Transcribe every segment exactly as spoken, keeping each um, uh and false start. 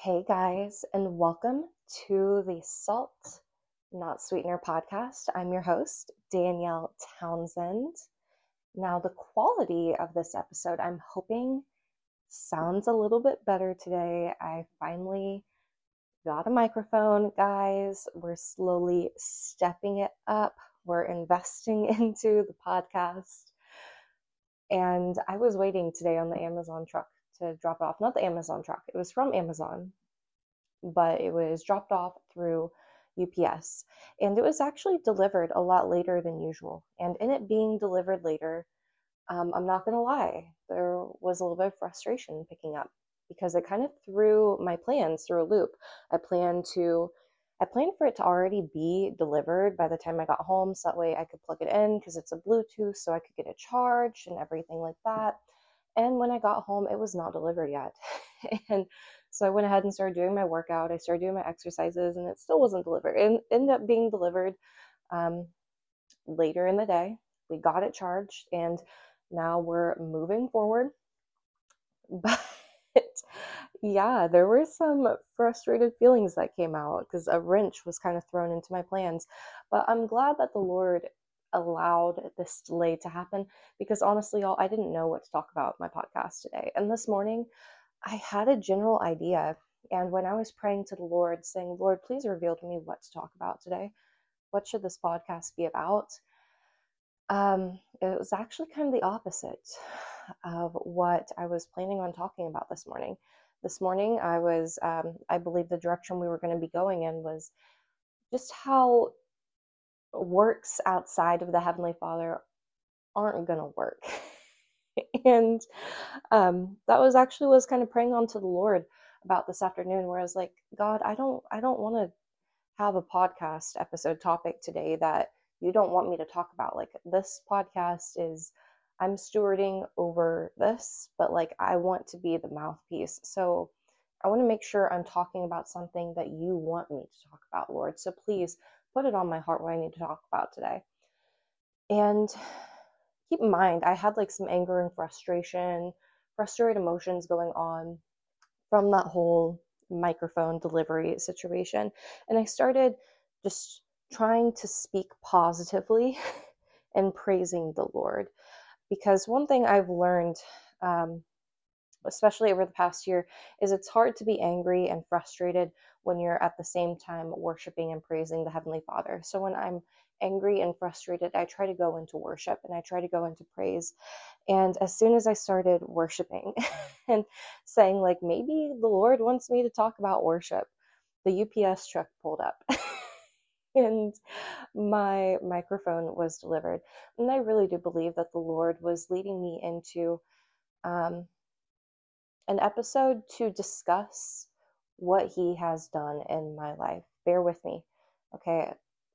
Hey guys, and welcome to the Salt Not Sweetener podcast. I'm your host, Danielle Townsend. Now, the quality of this episode, I'm hoping, sounds a little bit better today. I finally got a microphone, guys. We're slowly stepping it up. We're investing into the podcast. And I was waiting today on the Amazon truck to drop off. Not the Amazon truck. It was from Amazon, but it was dropped off through U P S. And it was actually delivered a lot later than usual. And in it being delivered later, um, I'm not going to lie, there was a little bit of frustration picking up because it kind of threw my plans through a loop. I planned to, I planned for it to already be delivered by the time I got home, so that way I could plug it in because it's a Bluetooth, so I could get it charged and everything like that. And when I got home, it was not delivered yet. And so I went ahead and started doing my workout. I started doing my exercises, and it still wasn't delivered. It ended up being delivered um, later in the day. We got it charged, and now we're moving forward. But yeah, there were some frustrated feelings that came out because a wrench was kind of thrown into my plans. But I'm glad that the Lord allowed this delay to happen because honestly, y'all, I didn't know what to talk about in my podcast today. And this morning, I had a general idea. And when I was praying to the Lord, saying, Lord, please reveal to me what to talk about today. What should this podcast be about? Um, it was actually kind of the opposite of what I was planning on talking about this morning. This morning, I was, um, I believe the direction we were going to be going in was just how works outside of the Heavenly Father aren't going to work. And um, that was actually was kind of praying on to the Lord about this afternoon, where I was like, God, I don't, I don't want to have a podcast episode topic today that you don't want me to talk about. Like, this podcast is, I'm stewarding over this, but like, I want to be the mouthpiece. So I want to make sure I'm talking about something that you want me to talk about, Lord. So please put it on my heart what I need to talk about today. And keep in mind, I had like some anger and frustration, frustrated emotions going on from that whole microphone delivery situation. And I started just trying to speak positively and praising the Lord. Because one thing I've learned, um, especially over the past year, is it's hard to be angry and frustrated when you're at the same time worshiping and praising the Heavenly Father. So when I'm angry and frustrated, I try to go into worship and I try to go into praise. And as soon as I started worshiping and saying, like, maybe the Lord wants me to talk about worship, the U P S truck pulled up and my microphone was delivered. And I really do believe that the Lord was leading me into um, an episode to discuss what He has done in my life. Bear with me, okay?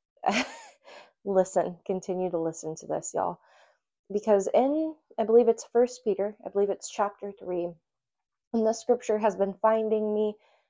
Listen, continue to listen to this, y'all. Because in, I believe it's First Peter, I believe it's chapter three, and this scripture has been finding me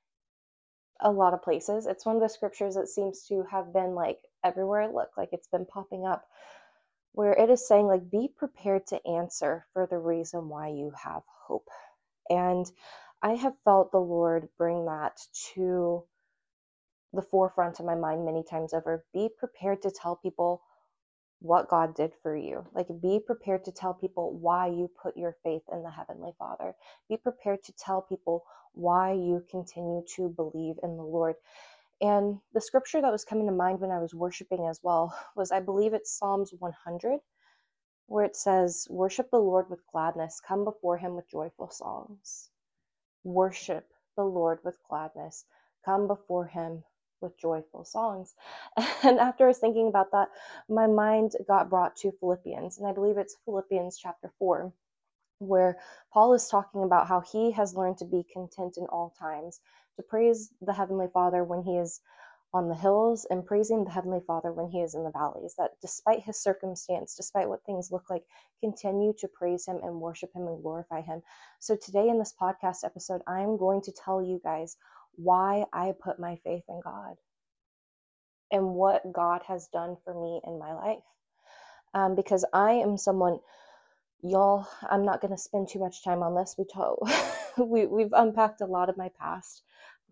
a lot of places. It's one of the scriptures that seems to have been like everywhere I look, like it's been popping up, where it is saying, like, be prepared to answer for the reason why you have hope. And I have felt the Lord bring that to the forefront of my mind many times over. Be prepared to tell people what God did for you. Like, be prepared to tell people why you put your faith in the Heavenly Father. Be prepared to tell people why you continue to believe in the Lord. And the scripture that was coming to mind when I was worshiping as well was, I believe it's Psalms one hundred, where it says, worship the Lord with gladness, come before Him with joyful songs. Worship the Lord with gladness, come before Him with joyful songs. And after I was thinking about that, my mind got brought to Philippians, and I believe it's Philippians chapter four, where Paul is talking about how he has learned to be content in all times, to praise the Heavenly Father when he is on the hills and praising the Heavenly Father when he is in the valleys, that despite his circumstance, despite what things look like, continue to praise Him and worship Him and glorify Him. So today in this podcast episode, I'm going to tell you guys why I put my faith in God and what God has done for me in my life. Um, because I am someone, y'all, I'm not going to spend too much time on this. We talk, we, we've unpacked a lot of my past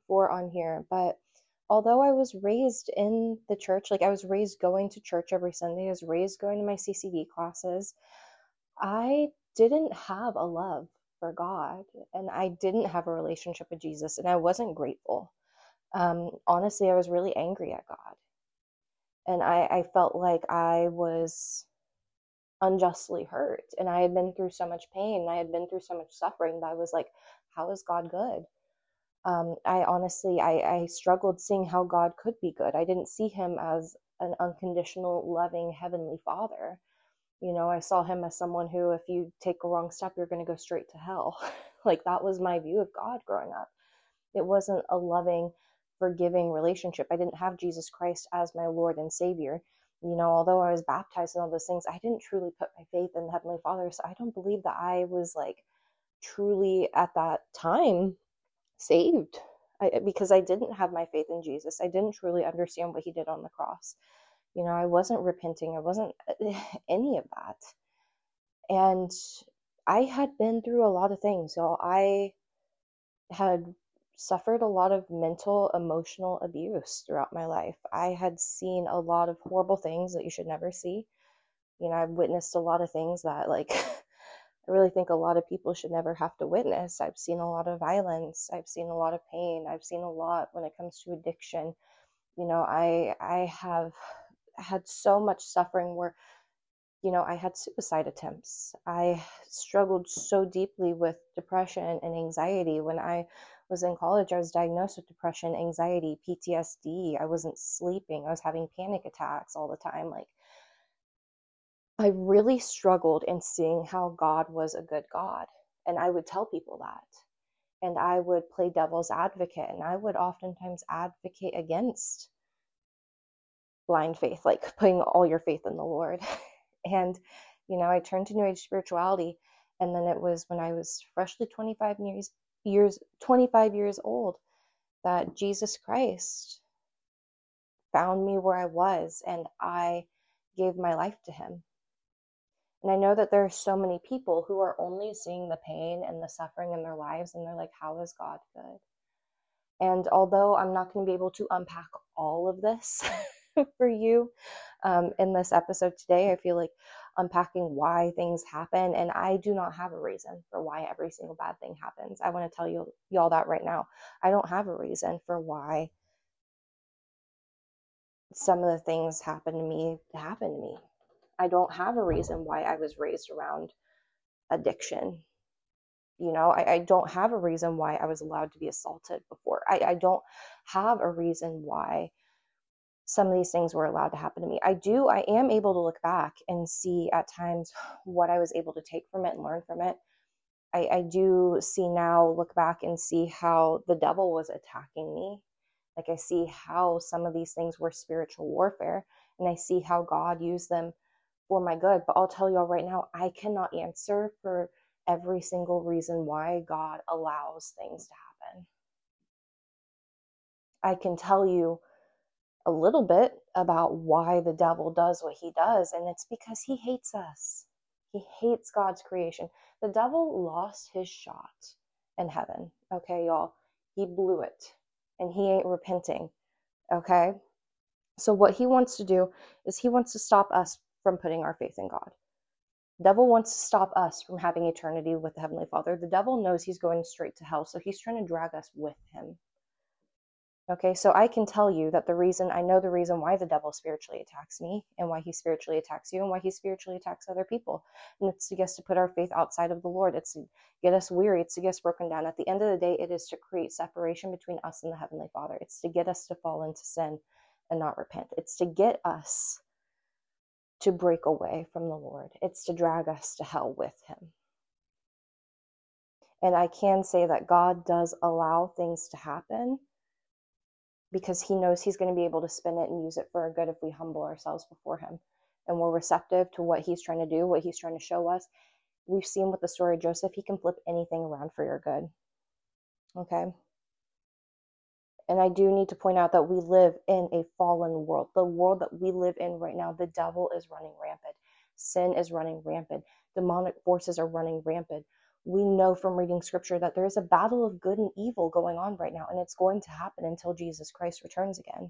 before on here, but although I was raised in the church, like I was raised going to church every Sunday, I was raised going to my C C D classes, I didn't have a love for God, and I didn't have a relationship with Jesus, and I wasn't grateful. Um, honestly, I was really angry at God, and I, I felt like I was unjustly hurt, and I had been through so much pain, and I had been through so much suffering that I was like, how is God good? Um, I honestly, I, I struggled seeing how God could be good. I didn't see him as an unconditional, loving, heavenly Father. You know, I saw him as someone who, if you take a wrong step, you're going to go straight to hell. Like, that was my view of God growing up. It wasn't a loving, forgiving relationship. I didn't have Jesus Christ as my Lord and Savior. You know, although I was baptized and all those things, I didn't truly put my faith in the Heavenly Father. So I don't believe that I was like truly at that time saved, I, because I didn't have my faith in Jesus. I didn't truly understand what he did on the cross. You know, I wasn't repenting. I wasn't any of that. And I had been through a lot of things. So I had suffered a lot of mental, emotional abuse throughout my life. I had seen a lot of horrible things that you should never see. You know, I've witnessed a lot of things that, like, I really think a lot of people should never have to witness. I've seen a lot of violence. I've seen a lot of pain. I've seen a lot when it comes to addiction. You know, I I have had so much suffering where, you know, I had suicide attempts. I struggled so deeply with depression and anxiety. When I was in college, I was diagnosed with depression, anxiety, P T S D. I wasn't sleeping. I was having panic attacks all the time. Like, I really struggled in seeing how God was a good God. And I would tell people that. And I would play devil's advocate. And I would oftentimes advocate against blind faith, like putting all your faith in the Lord. And, you know, I turned to New Age spirituality. And then it was when I was freshly twenty-five years, years, twenty-five years old that Jesus Christ found me where I was, and I gave my life to him. And I know that there are so many people who are only seeing the pain and the suffering in their lives, and they're like, how is God good? And although I'm not going to be able to unpack all of this for you um, in this episode today, I feel like unpacking why things happen, and I do not have a reason for why every single bad thing happens. I want to tell you y'all that right now. I don't have a reason for why some of the things happen to me happen to me. I don't have a reason why I was raised around addiction. You know, I, I don't have a reason why I was allowed to be assaulted before. I, I don't have a reason why some of these things were allowed to happen to me. I do, I am able to look back and see at times what I was able to take from it and learn from it. I, I do see now, look back and see how the devil was attacking me. Like, I see how some of these things were spiritual warfare, and I see how God used them for my good. But I'll tell y'all right now, I cannot answer for every single reason why God allows things to happen. I can tell you a little bit about why the devil does what he does, and it's because he hates us. He hates God's creation. The devil lost his shot in heaven, okay, y'all? He blew it, and he ain't repenting, okay? So what he wants to do is he wants to stop us from putting our faith in God. The devil wants to stop us from having eternity with the Heavenly Father. The devil knows he's going straight to hell, so he's trying to drag us with him. Okay, so I can tell you that the reason, I know the reason why the devil spiritually attacks me, and why he spiritually attacks you, and why he spiritually attacks other people. And it's to get us to put our faith outside of the Lord. It's to get us weary. It's to get us broken down. At the end of the day, it is to create separation between us and the Heavenly Father. It's to get us to fall into sin and not repent. It's to get us to break away from the Lord. It's to drag us to hell with him. And I can say that God does allow things to happen, because he knows he's going to be able to spin it and use it for our good if we humble ourselves before him and we're receptive to what he's trying to do, what he's trying to show us. We've seen with the story of Joseph, he can flip anything around for your good. Okay? And I do need to point out that we live in a fallen world. The world that we live in right now, the devil is running rampant. Sin is running rampant. Demonic forces are running rampant. We know from reading scripture that there is a battle of good and evil going on right now, and it's going to happen until Jesus Christ returns again.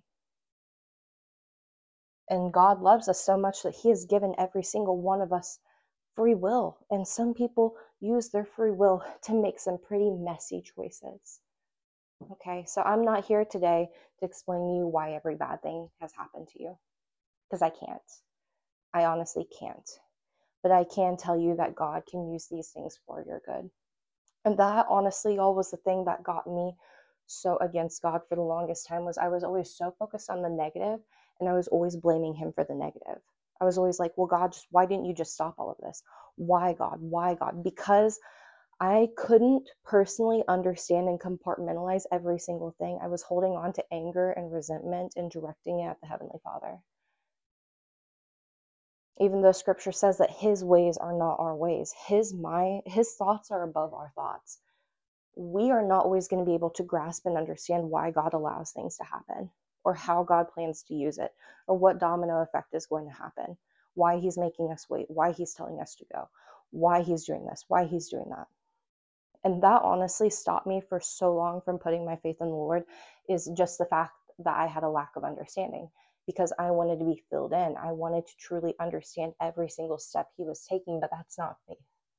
And God loves us so much that he has given every single one of us free will. And some people use their free will to make some pretty messy choices. Okay, so I'm not here today to explain to you why every bad thing has happened to you, because I can't. I honestly can't. But I can tell you that God can use these things for your good. And that honestly all was the thing that got me so against God for the longest time, was I was always so focused on the negative, and I was always blaming him for the negative. I was always like, well, God, just why didn't you just stop all of this? Why, God? Why, God? Because I couldn't personally understand and compartmentalize every single thing. I was holding on to anger and resentment and directing it at the Heavenly Father. Even though scripture says that his ways are not our ways, his mind, his thoughts are above our thoughts. We are not always going to be able to grasp and understand why God allows things to happen, or how God plans to use it, or what domino effect is going to happen, why he's making us wait, why he's telling us to go, why he's doing this, why he's doing that. And that honestly stopped me for so long from putting my faith in the Lord, is just the fact that I had a lack of understanding, because I wanted to be filled in. I wanted to truly understand every single step he was taking, but that's not faith.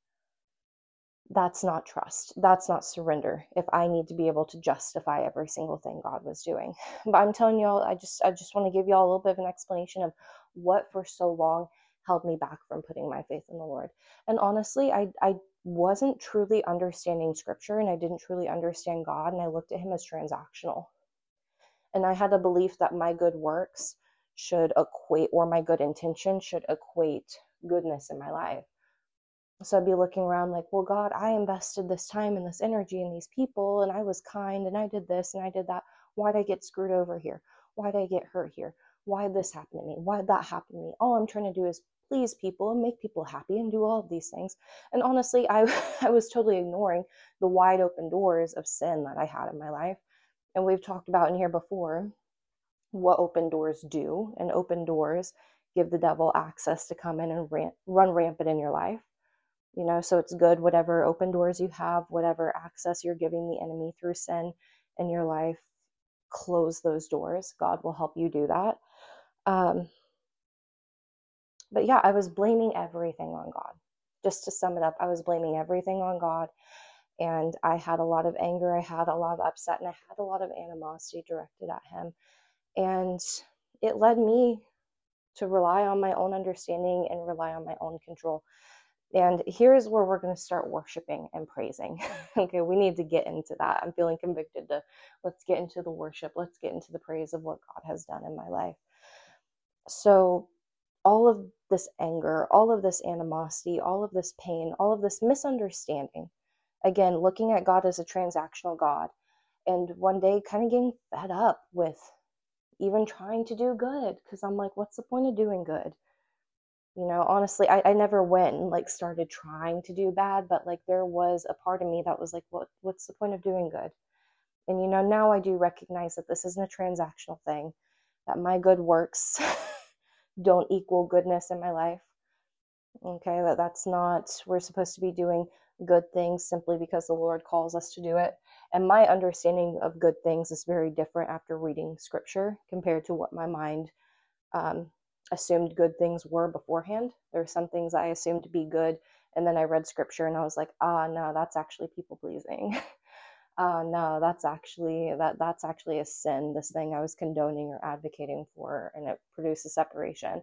That's not trust. That's not surrender. If I need to be able to justify every single thing God was doing. But I'm telling y'all, I just, I just want to give y'all a little bit of an explanation of what for so long held me back from putting my faith in the Lord. And honestly, I, I wasn't truly understanding scripture, and I didn't truly understand God, and I looked at him as transactional. And I had a belief that my good works should equate, or my good intention should equate goodness in my life. So I'd be looking around like, well, God, I invested this time and this energy in these people, and I was kind, and I did this and I did that. Why'd I get screwed over here? Why'd I get hurt here? Why'd this happen to me? Why'd that happen to me? All I'm trying to do is please people and make people happy and do all of these things. And honestly, I, I was totally ignoring the wide open doors of sin that I had in my life. And we've talked about in here before what open doors do, and open doors give the devil access to come in and ran, run rampant in your life. You know, so it's good, whatever open doors you have, whatever access you're giving the enemy through sin in your life, close those doors. God will help you do that. Um, but yeah, I was blaming everything on God. Just to sum it up, I was blaming everything on God. And I had a lot of anger, I had a lot of upset, and I had a lot of animosity directed at him. And it led me to rely on my own understanding and rely on my own control. And here's where we're going to start worshiping and praising. Okay, we need to get into that. I'm feeling convicted to, let's get into the worship. Let's get into the praise of what God has done in my life. So all of this anger, all of this animosity, all of this pain, all of this misunderstanding, again, looking at God as a transactional God, and one day kind of getting fed up with even trying to do good, because I'm like, what's the point of doing good? You know, honestly, I, I never went and like started trying to do bad, but like there was a part of me that was like, what what's the point of doing good? And you know, now I do recognize that this isn't a transactional thing, that my good works don't equal goodness in my life. Okay, that that's not, we're supposed to be doing good things simply because the Lord calls us to do it. And my understanding of good things is very different after reading scripture compared to what my mind um, assumed good things were beforehand. There are some things I assumed to be good, and then I read scripture and I was like, ah, no, that's actually people pleasing. uh, no, that's actually that that's actually a sin. This thing I was condoning or advocating for, and it produces separation.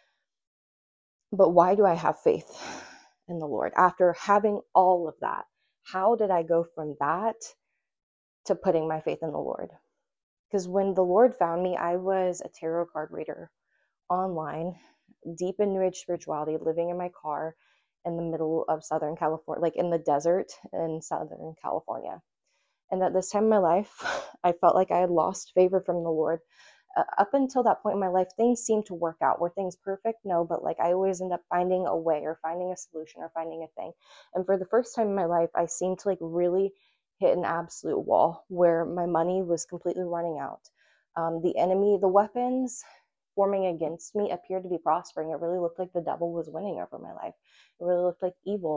But why do I have faith in the Lord after having all of that? How did I go from that to putting my faith in the Lord? Because when the Lord found me, I was a tarot card reader online, deep in New Age spirituality, living in my car in the middle of Southern California, like in the desert in Southern California. And at this time in my life, I felt like I had lost favor from the Lord. Uh, up until that point in my life, things seemed to work out. Were things perfect? No, but like I always end up finding a way or finding a solution or finding a thing. And for the first time in my life, I seemed to like really hit an absolute wall where my money was completely running out. Um, the enemy, the weapons forming against me appeared to be prospering. It really looked like the devil was winning over my life. It really looked like evil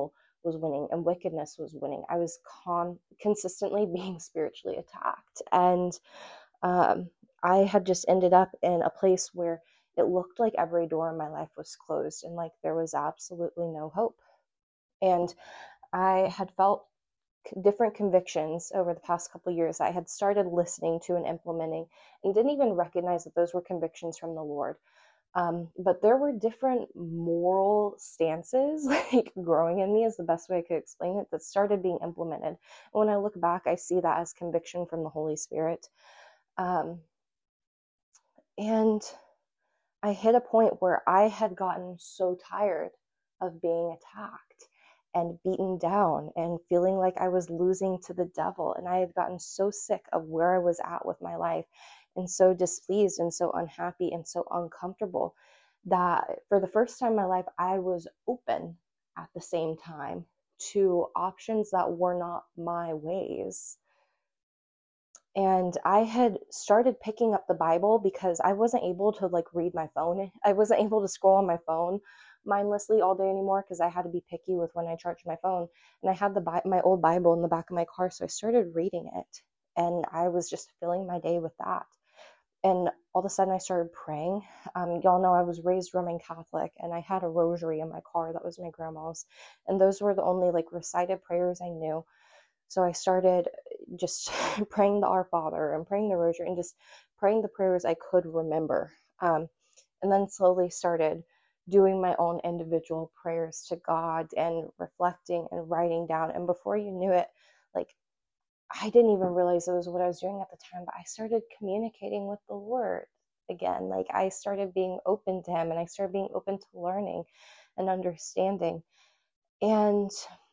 was winning and wickedness was winning. I was con- consistently being spiritually attacked. And um, I had just ended up in a place where it looked like every door in my life was closed and like there was absolutely no hope. And I had felt different convictions over the past couple of years I had started listening to and implementing, and didn't even recognize that those were convictions from the Lord. Um, but there were different moral stances like growing in me is the best way I could explain it, that started being implemented. And when I look back, I see that as conviction from the Holy Spirit. Um, and I hit a point where I had gotten so tired of being attacked and beaten down and feeling like I was losing to the devil. And I had gotten so sick of where I was at with my life and so displeased and so unhappy and so uncomfortable that for the first time in my life, I was open at the same time to options that were not my ways. And I had started picking up the Bible because I wasn't able to like read my phone. I wasn't able to scroll on my phone mindlessly all day anymore because I had to be picky with when I charged my phone. And I had the my old Bible in the back of my car, so I started reading it. And I was just filling my day with that. And all of a sudden I started praying. Um, y'all know I was raised Roman Catholic, and I had a rosary in my car that was my grandma's. And those were the only like recited prayers I knew. So I started just praying the Our Father and praying the Rosary and just praying the prayers I could remember. Um, and then slowly started doing my own individual prayers to God and reflecting and writing down. And before you knew it, like I didn't even realize it was what I was doing at the time, but I started communicating with the Lord again. Like I started being open to Him, and I started being open to learning and understanding. And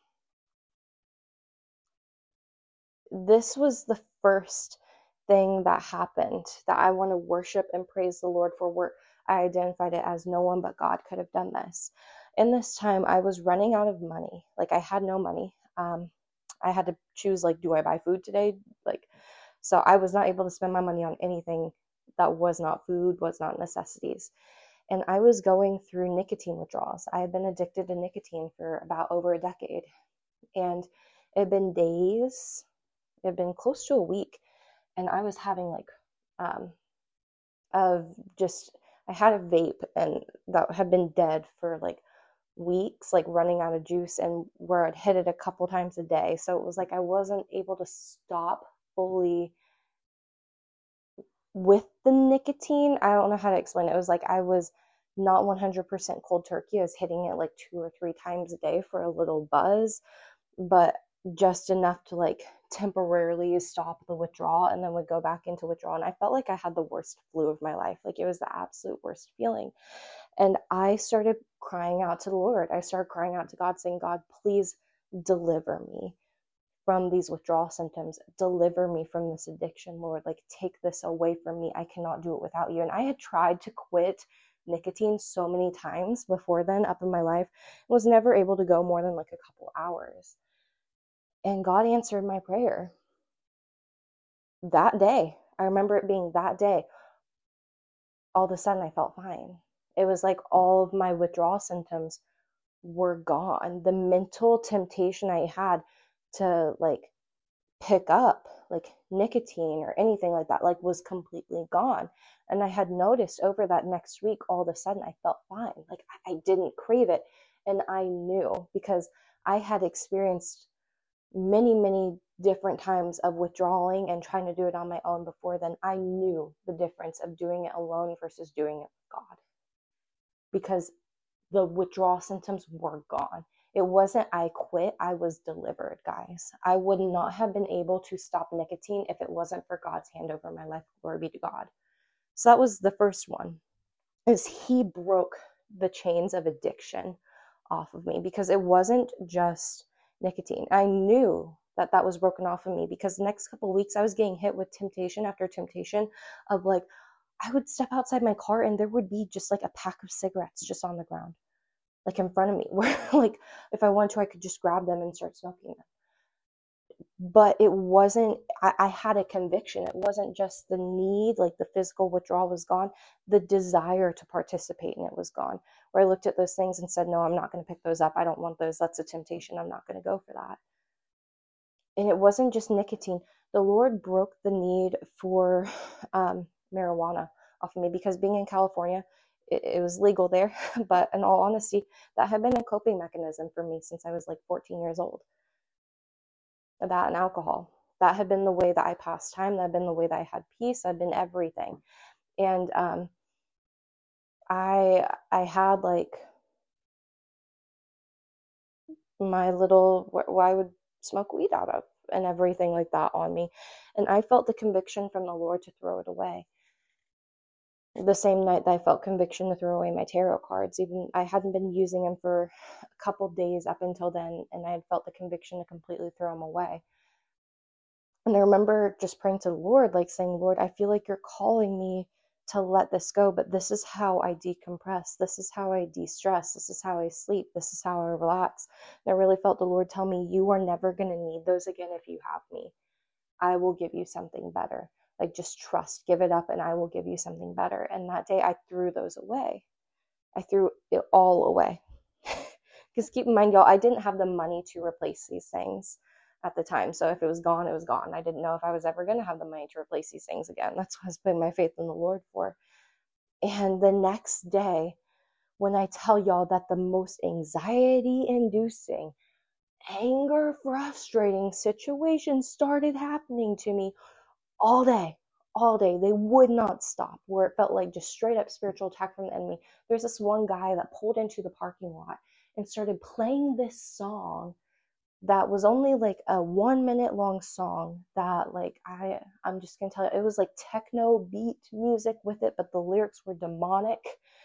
this was the first thing that happened that I want to worship and praise the Lord for, where I identified it as no one but God could have done this. In this time, I was running out of money. Like I had no money. Um, I had to choose, like, do I buy food today? Like, so I was not able to spend my money on anything that was not food, was not necessities. And I was going through nicotine withdrawals. I had been addicted to nicotine for about over a decade. And it had been days, it had been close to a week. And I was having like, um, of just, I had a vape and that had been dead for like weeks, like running out of juice, and where I'd hit it a couple times a day. So it was like I wasn't able to stop fully with the nicotine. I don't know how to explain it. It was like I was not one hundred percent cold turkey. I was hitting it like two or three times a day for a little buzz, but just enough to like temporarily stop the withdrawal, and then would go back into withdrawal. And I felt like I had the worst flu of my life. Like it was the absolute worst feeling. And I started crying out to the Lord. I started crying out to God, saying, God, please deliver me from these withdrawal symptoms. Deliver me from this addiction, Lord. Like, take this away from me. I cannot do it without you. And I had tried to quit nicotine so many times before then up in my life, was never able to go more than like a couple hours. And God answered my prayer that day. I remember it being that day. All of a sudden I felt fine. It was like all of my withdrawal symptoms were gone. The mental temptation I had to like pick up like nicotine or anything like that, like was completely gone. And I had noticed over that next week, all of a sudden I felt fine. Like I didn't crave it. And I knew, because I had experienced many, many different times of withdrawing and trying to do it on my own before then. I knew the difference of doing it alone versus doing it with God, because the withdrawal symptoms were gone. It wasn't I quit, I was delivered, guys. I would not have been able to stop nicotine if it wasn't for God's hand over my life. Glory be to God. So that was the first one, is He broke the chains of addiction off of me, because it wasn't just nicotine. I knew that that was broken off of me, because the next couple of weeks I was getting hit with temptation after temptation of like, I would step outside my car and there would be just like a pack of cigarettes just on the ground, like in front of me, where like if I wanted to, I could just grab them and start smoking them. but it wasn't, I, I had a conviction. It wasn't just the need, like the physical withdrawal was gone. The desire to participate in it was gone, where I looked at those things and said, no, I'm not going to pick those up. I don't want those. That's a temptation. I'm not going to go for that. And it wasn't just nicotine. The Lord broke the need for um, marijuana off of me, because being in California, it, it was legal there. But in all honesty, that had been a coping mechanism for me since I was like fourteen years old. That and alcohol. That had been the way that I passed time. That had been the way that I had peace. That had been everything. And um, I I had like my little, where I would smoke weed out of and everything like that on me. And I felt the conviction from the Lord to throw it away. The same night that I felt conviction to throw away my tarot cards, even I hadn't been using them for a couple days up until then, and I had felt the conviction to completely throw them away. And I remember just praying to the Lord, like saying, Lord, I feel like you're calling me to let this go, but this is how I decompress. This is how I de-stress. This is how I sleep. This is how I relax. And I really felt the Lord tell me, you are never going to need those again if you have me. I will give you something better. Like, just trust, give it up, and I will give you something better. And that day I threw those away. I threw it all away. Because keep in mind, y'all, I didn't have the money to replace these things at the time. So if it was gone, it was gone. I didn't know if I was ever going to have the money to replace these things again. That's what I was putting my faith in the Lord for. And the next day, when I tell y'all that the most anxiety-inducing, anger, frustrating situations started happening to me all day, all day, they would not stop, where it felt like just straight up spiritual attack from the enemy. There's this one guy that pulled into the parking lot and started playing this song that was only like a one minute long song that like, I, I'm just gonna tell you, it was like techno beat music with it, but the lyrics were demonic.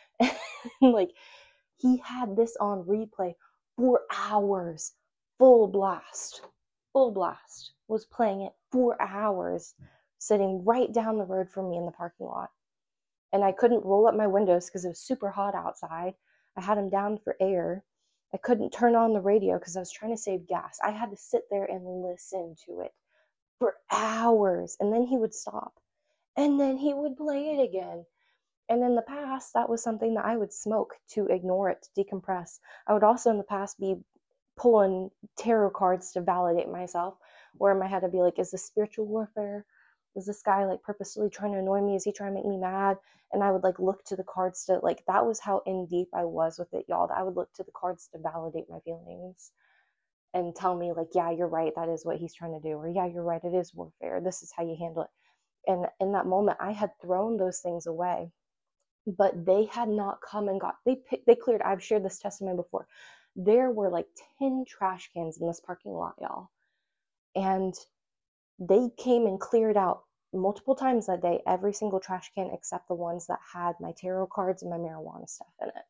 Like, he had this on replay for hours, full blast, full blast, was playing it for hours, sitting right down the road from me in the parking lot. And I couldn't roll up my windows because it was super hot outside. I had them down for air. I couldn't turn on the radio because I was trying to save gas. I had to sit there and listen to it for hours. And then he would stop. And then he would play it again. And in the past, that was something that I would smoke to ignore it, to decompress. I would also in the past be pulling tarot cards to validate myself, where in my head I'd be like, is this spiritual warfare? Is this guy like purposely trying to annoy me? Is he trying to make me mad? And I would like look to the cards to, like, that was how in deep I was with it, y'all. I would look to the cards to validate my feelings and tell me like, yeah, you're right. That is what he's trying to do. Or yeah, you're right. It is warfare. This is how you handle it. And in that moment, I had thrown those things away, but they had not come and got, they, they cleared. I've shared this testimony before. There were like ten trash cans in this parking lot, y'all. And they came and cleared out multiple times that day, every single trash can except the ones that had my tarot cards and my marijuana stuff in it.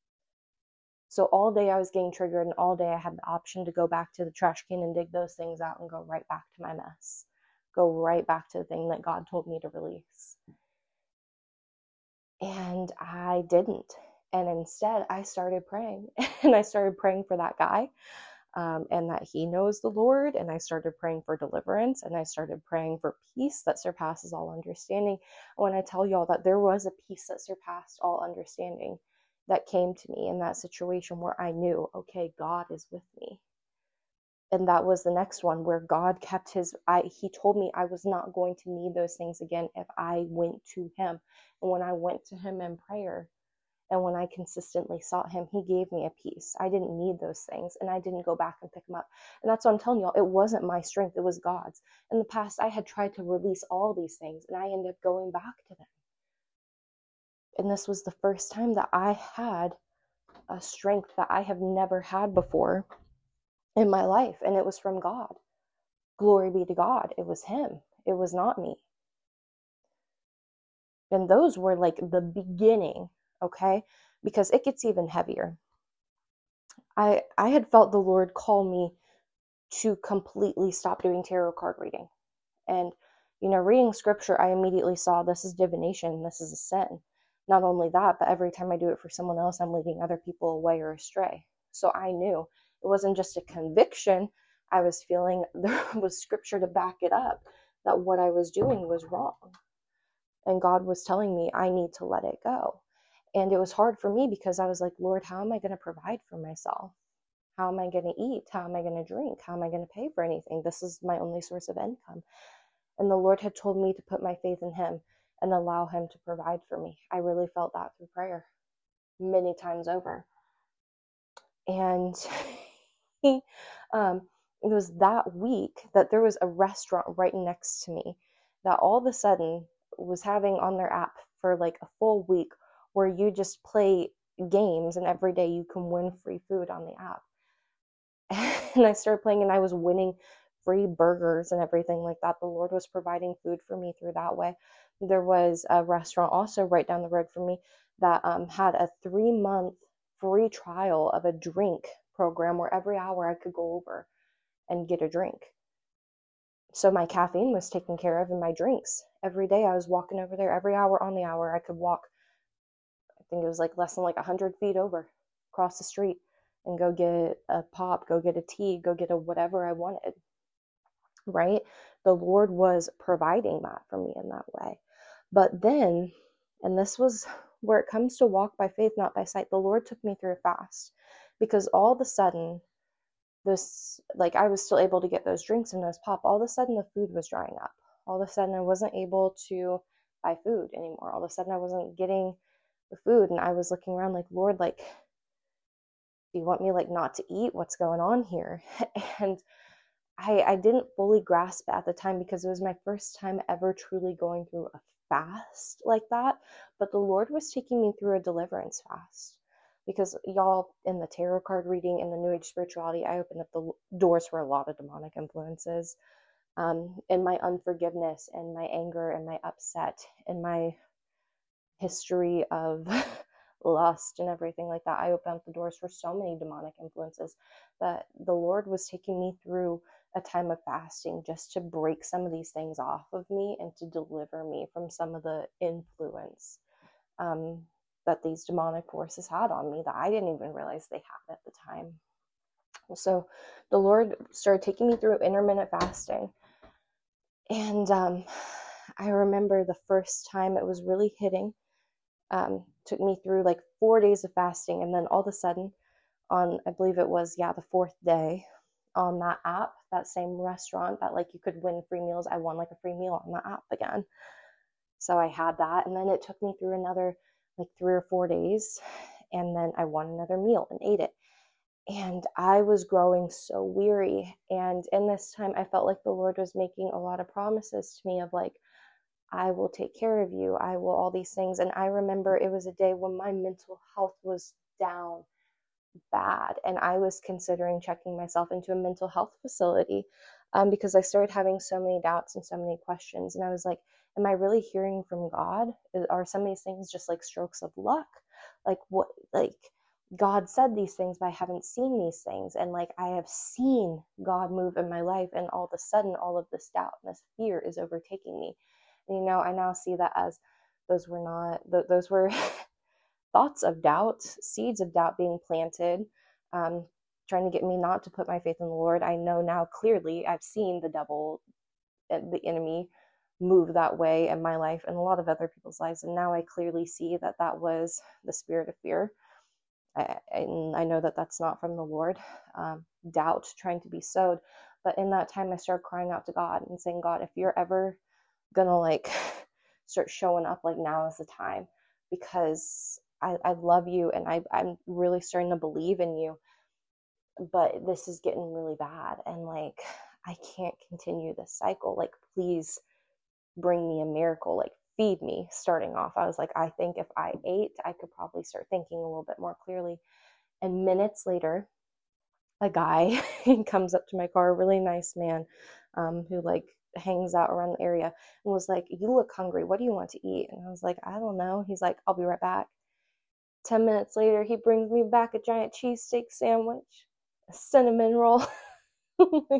So all day I was getting triggered, and all day I had the option to go back to the trash can and dig those things out and go right back to my mess. Go right back to the thing that God told me to release. And I didn't. And instead I started praying. And I started praying for that guy. Um, and that he knows the Lord, and I started praying for deliverance, and I started praying for peace that surpasses all understanding. When I tell y'all that there was a peace that surpassed all understanding that came to me in that situation, where I knew, okay, God is with me. And that was the next one, where God kept his, I, he told me I was not going to need those things again if I went to him. And when I went to him in prayer, and when I consistently sought him, he gave me a peace. I didn't need those things, and I didn't go back and pick them up. And that's what I'm telling y'all. It wasn't my strength. It was God's. In the past, I had tried to release all these things, and I ended up going back to them. And this was the first time that I had a strength that I have never had before in my life. And it was from God. Glory be to God. It was him. It was not me. And those were like the beginning. Okay, because it gets even heavier. I I had felt the Lord call me to completely stop doing tarot card reading. And, you know, reading scripture, I immediately saw this is divination. This is a sin. Not only that, but every time I do it for someone else, I'm leading other people away or astray. So I knew it wasn't just a conviction. I was feeling there was scripture to back it up, that what I was doing was wrong. And God was telling me I need to let it go. And it was hard for me because I was like, Lord, how am I going to provide for myself? How am I going to eat? How am I going to drink? How am I going to pay for anything? This is my only source of income. And the Lord had told me to put my faith in him and allow him to provide for me. I really felt that through prayer many times over. And he, um, it was that week that there was a restaurant right next to me that all of a sudden was having on their app for like a full week where you just play games and every day you can win free food on the app. And I started playing and I was winning free burgers and everything like that. The Lord was providing food for me through that way. There was a restaurant also right down the road from me that um, had a three month free trial of a drink program where every hour I could go over and get a drink. So my caffeine was taken care of and my drinks. Every day I was walking over there, every hour on the hour I could walk, I think it was like less than like one hundred feet over across the street and go get a pop, go get a tea, go get a whatever I wanted, right? The Lord was providing that for me in that way. But then, and this was where it comes to walk by faith, not by sight, the Lord took me through a fast because all of a sudden, this, like I was still able to get those drinks and those pop. All of a sudden the food was drying up. All of a sudden I wasn't able to buy food anymore. All of a sudden I wasn't getting the food and I was looking around like, Lord, like, do you want me like not to eat? What's going on here? And I, I didn't fully grasp it at the time because it was my first time ever truly going through a fast like that. But the Lord was taking me through a deliverance fast. Because y'all, in the tarot card reading and the New Age spirituality, I opened up the doors for a lot of demonic influences. Um, in my unforgiveness and my anger and my upset and my history of lust and everything like that, I opened up the doors for so many demonic influences that the Lord was taking me through a time of fasting just to break some of these things off of me and to deliver me from some of the influence um, that these demonic forces had on me that I didn't even realize they had at the time. So the Lord started taking me through intermittent fasting. And um, I remember the first time it was really hitting, um, took me through like four days of fasting. And then all of a sudden on, I believe it was, yeah, the fourth day on that app, that same restaurant that like you could win free meals, I won like a free meal on the app again. So I had that. And then it took me through another like three or four days. And then I won another meal and ate it. And I was growing so weary. And in this time, I felt like the Lord was making a lot of promises to me of like, I will take care of you. I will all these things. And I remember it was a day when my mental health was down bad. And I was considering checking myself into a mental health facility um, because I started having so many doubts and so many questions. And I was like, am I really hearing from God? Are some of these things just like strokes of luck? Like what, like God said these things, but I haven't seen these things. And like, I have seen God move in my life. And all of a sudden, all of this doubt and this fear is overtaking me. And, you know, I now see that as those were not, th- those were thoughts of doubt, seeds of doubt being planted, um, trying to get me not to put my faith in the Lord. I know now clearly, I've seen the devil, the enemy, move that way in my life and a lot of other people's lives. And now I clearly see that that was the spirit of fear. I, and I know that that's not from the Lord. Um, doubt trying to be sowed. But in that time, I started crying out to God and saying, God, if you're ever going to like start showing up, like now is the time, because I, I love you and I, I'm really starting to believe in you. But this is getting really bad. And like, I can't continue this cycle. Like, please bring me a miracle, like feed me. Starting off, I was like, I think if I ate, I could probably start thinking a little bit more clearly. And minutes later, a guy comes up to my car, a really nice man um, who like hangs out around the area and was like, you look hungry. What do you want to eat? And I was like, I don't know. He's like, I'll be right back. Ten minutes later, he brings me back a giant cheesesteak sandwich, a cinnamon roll, like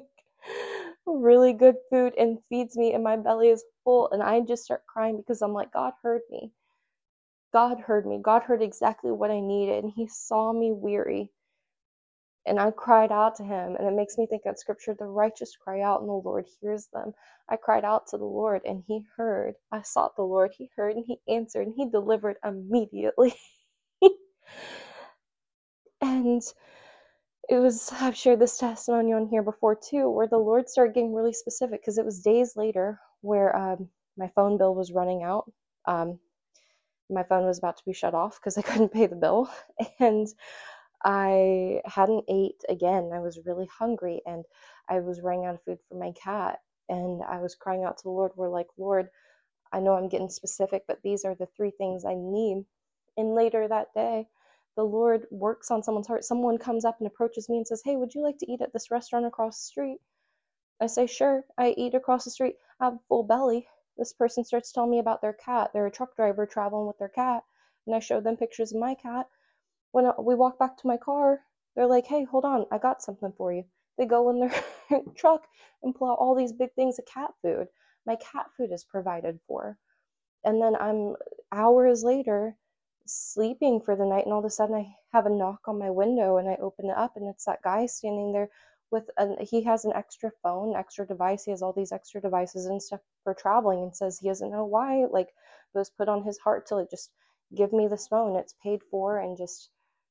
really good food, and feeds me, and my belly is full. And I just start crying because I'm like, God heard me. God heard me. God heard exactly what I needed. And he saw me weary. And I cried out to him, and it makes me think of scripture, the righteous cry out and the Lord hears them. I cried out to the Lord and he heard. I sought the Lord, he heard, and he answered, and he delivered immediately. And it was, I've shared this testimony on here before too, where the Lord started getting really specific, because it was days later where um, my phone bill was running out. Um, my phone was about to be shut off because I couldn't pay the bill. And I hadn't ate again. I was really hungry, and I was running out of food for my cat. And I was crying out to the Lord. We're like, Lord, I know I'm getting specific, but these are the three things I need. And later that day, the Lord works on someone's heart. Someone comes up and approaches me and says, hey, would you like to eat at this restaurant across the street? I say, sure. I eat across the street. I have a full belly. This person starts telling me about their cat. They're a truck driver traveling with their cat. And I showed them pictures of my cat. When we walk back to my car, they're like, hey, hold on, I got something for you. They go in their truck and pull out all these big things of cat food. My cat food is provided for. And then I'm hours later sleeping for the night, and all of a sudden I have a knock on my window, and I open it up, and it's that guy standing there with an, he has an extra phone, extra device. He has all these extra devices and stuff for traveling, and says he doesn't know why, like, it was put on his heart to like, just give me this phone. It's paid for, and just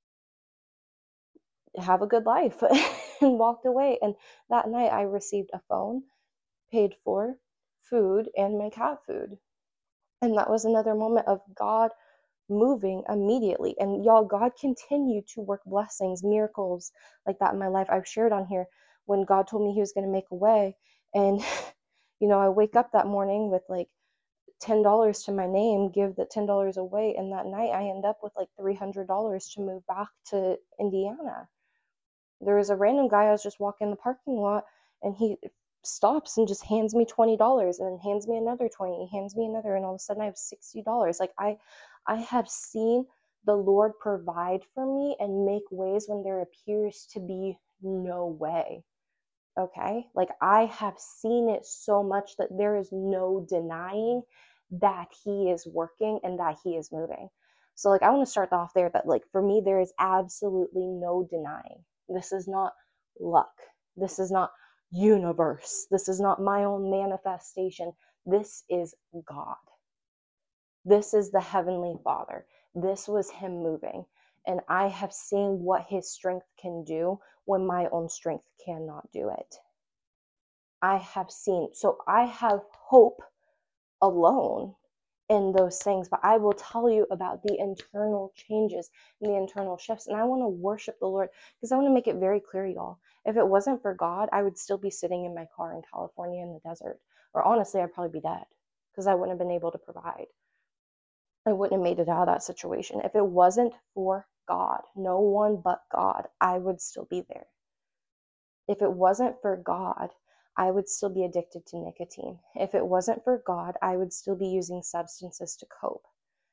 have a good life. And walked away. And that night I received a phone, paid for, food, and my cat food. And that was another moment of God moving immediately. And y'all, God continued to work blessings, miracles like that in my life. I've shared on here when God told me he was going to make a way. And, you know, I wake up that morning with like ten dollars to my name, give the ten dollars away. And that night I end up with like three hundred dollars to move back to Indiana. There was a random guy, I was just walking in the parking lot, and he stops and just hands me twenty dollars, and then hands me another twenty, he hands me another, and all of a sudden I have sixty dollars. Like I, I have seen the Lord provide for me and make ways when there appears to be no way. Okay? Like I have seen it so much that there is no denying that he is working and that he is moving. So like I want to start off there that like for me, there is absolutely no denying. This is not luck. This is not universe. This is not my own manifestation. This is God. This is the Heavenly Father. This was him moving. And I have seen what his strength can do when my own strength cannot do it. I have seen. So I have hope alone in those things, but I will tell you about the internal changes and the internal shifts. And I want to worship the Lord because I want to make it very clear, y'all. If it wasn't for God, I would still be sitting in my car in California in the desert. Or honestly, I'd probably be dead because I wouldn't have been able to provide. I wouldn't have made it out of that situation. If it wasn't for God, no one but God, I would still be there. If it wasn't for God, I would still be addicted to nicotine. If it wasn't for God, I would still be using substances to cope.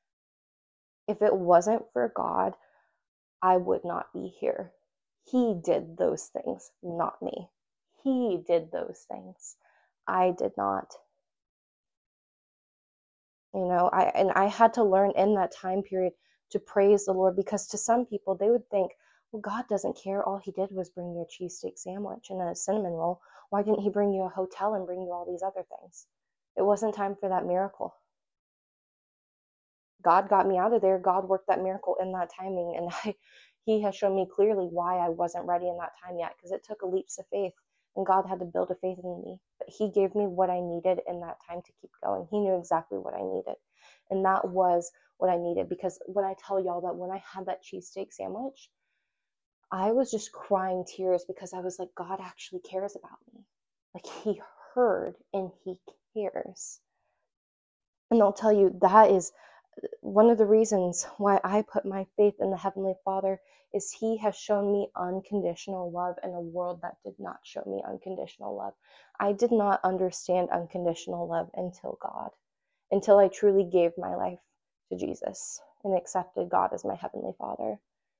If it wasn't for God, I would not be here. He did those things, not me. He did those things. I did not. You know, I and I had to learn in that time period to praise the Lord, because to some people, they would think, well, God doesn't care. All he did was bring you a cheesesteak sandwich and a cinnamon roll. Why didn't he bring you a hotel and bring you all these other things? It wasn't time for that miracle. God got me out of there. God worked that miracle in that timing. And I, he has shown me clearly why I wasn't ready in that time yet, because it took a leaps of faith and God had to build a faith in me. But he gave me what I needed in that time to keep going. He knew exactly what I needed. And that was what I needed, because when I tell y'all that when I had that cheesesteak sandwich, I was just crying tears because I was like, God actually cares about me. Like he heard and he cares. And I'll tell you, that is one of the reasons why I put my faith in the Heavenly Father, is he has shown me unconditional love in a world that did not show me unconditional love. I did not understand unconditional love until God, until I truly gave my life to Jesus and accepted God as my Heavenly Father.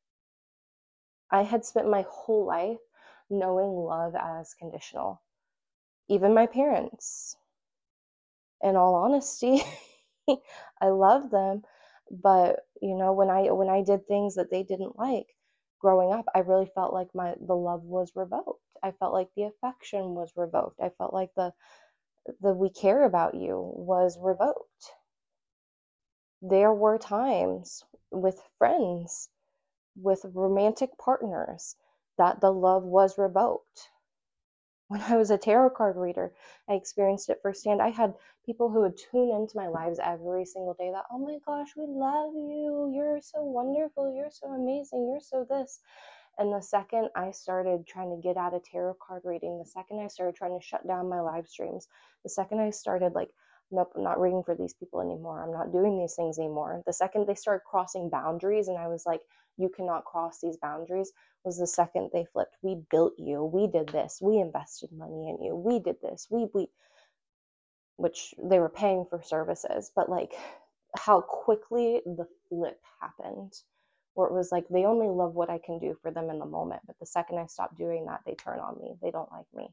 I had spent my whole life knowing love as conditional. Even my parents. In all honesty, I love them, but you know, when I when I did things that they didn't like, growing up, I really felt like my the love was revoked. I felt like the affection was revoked. I felt like the the we care about you was revoked. There were times with friends, with romantic partners, that the love was revoked. When I was a tarot card reader, I experienced it firsthand. I had people who would tune into my lives every single day that, oh my gosh, we love you. You're so wonderful. You're so amazing. You're so this. And the second I started trying to get out of tarot card reading, the second I started trying to shut down my live streams, the second I started like, nope, I'm not reading for these people anymore. I'm not doing these things anymore. The second they started crossing boundaries and I was like, you cannot cross these boundaries, was the second they flipped. We built you. We did this. We invested money in you. We did this. We, we, which they were paying for services, but like how quickly the flip happened, where it was like, they only love what I can do for them in the moment. But the second I stop doing that, they turn on me. They don't like me.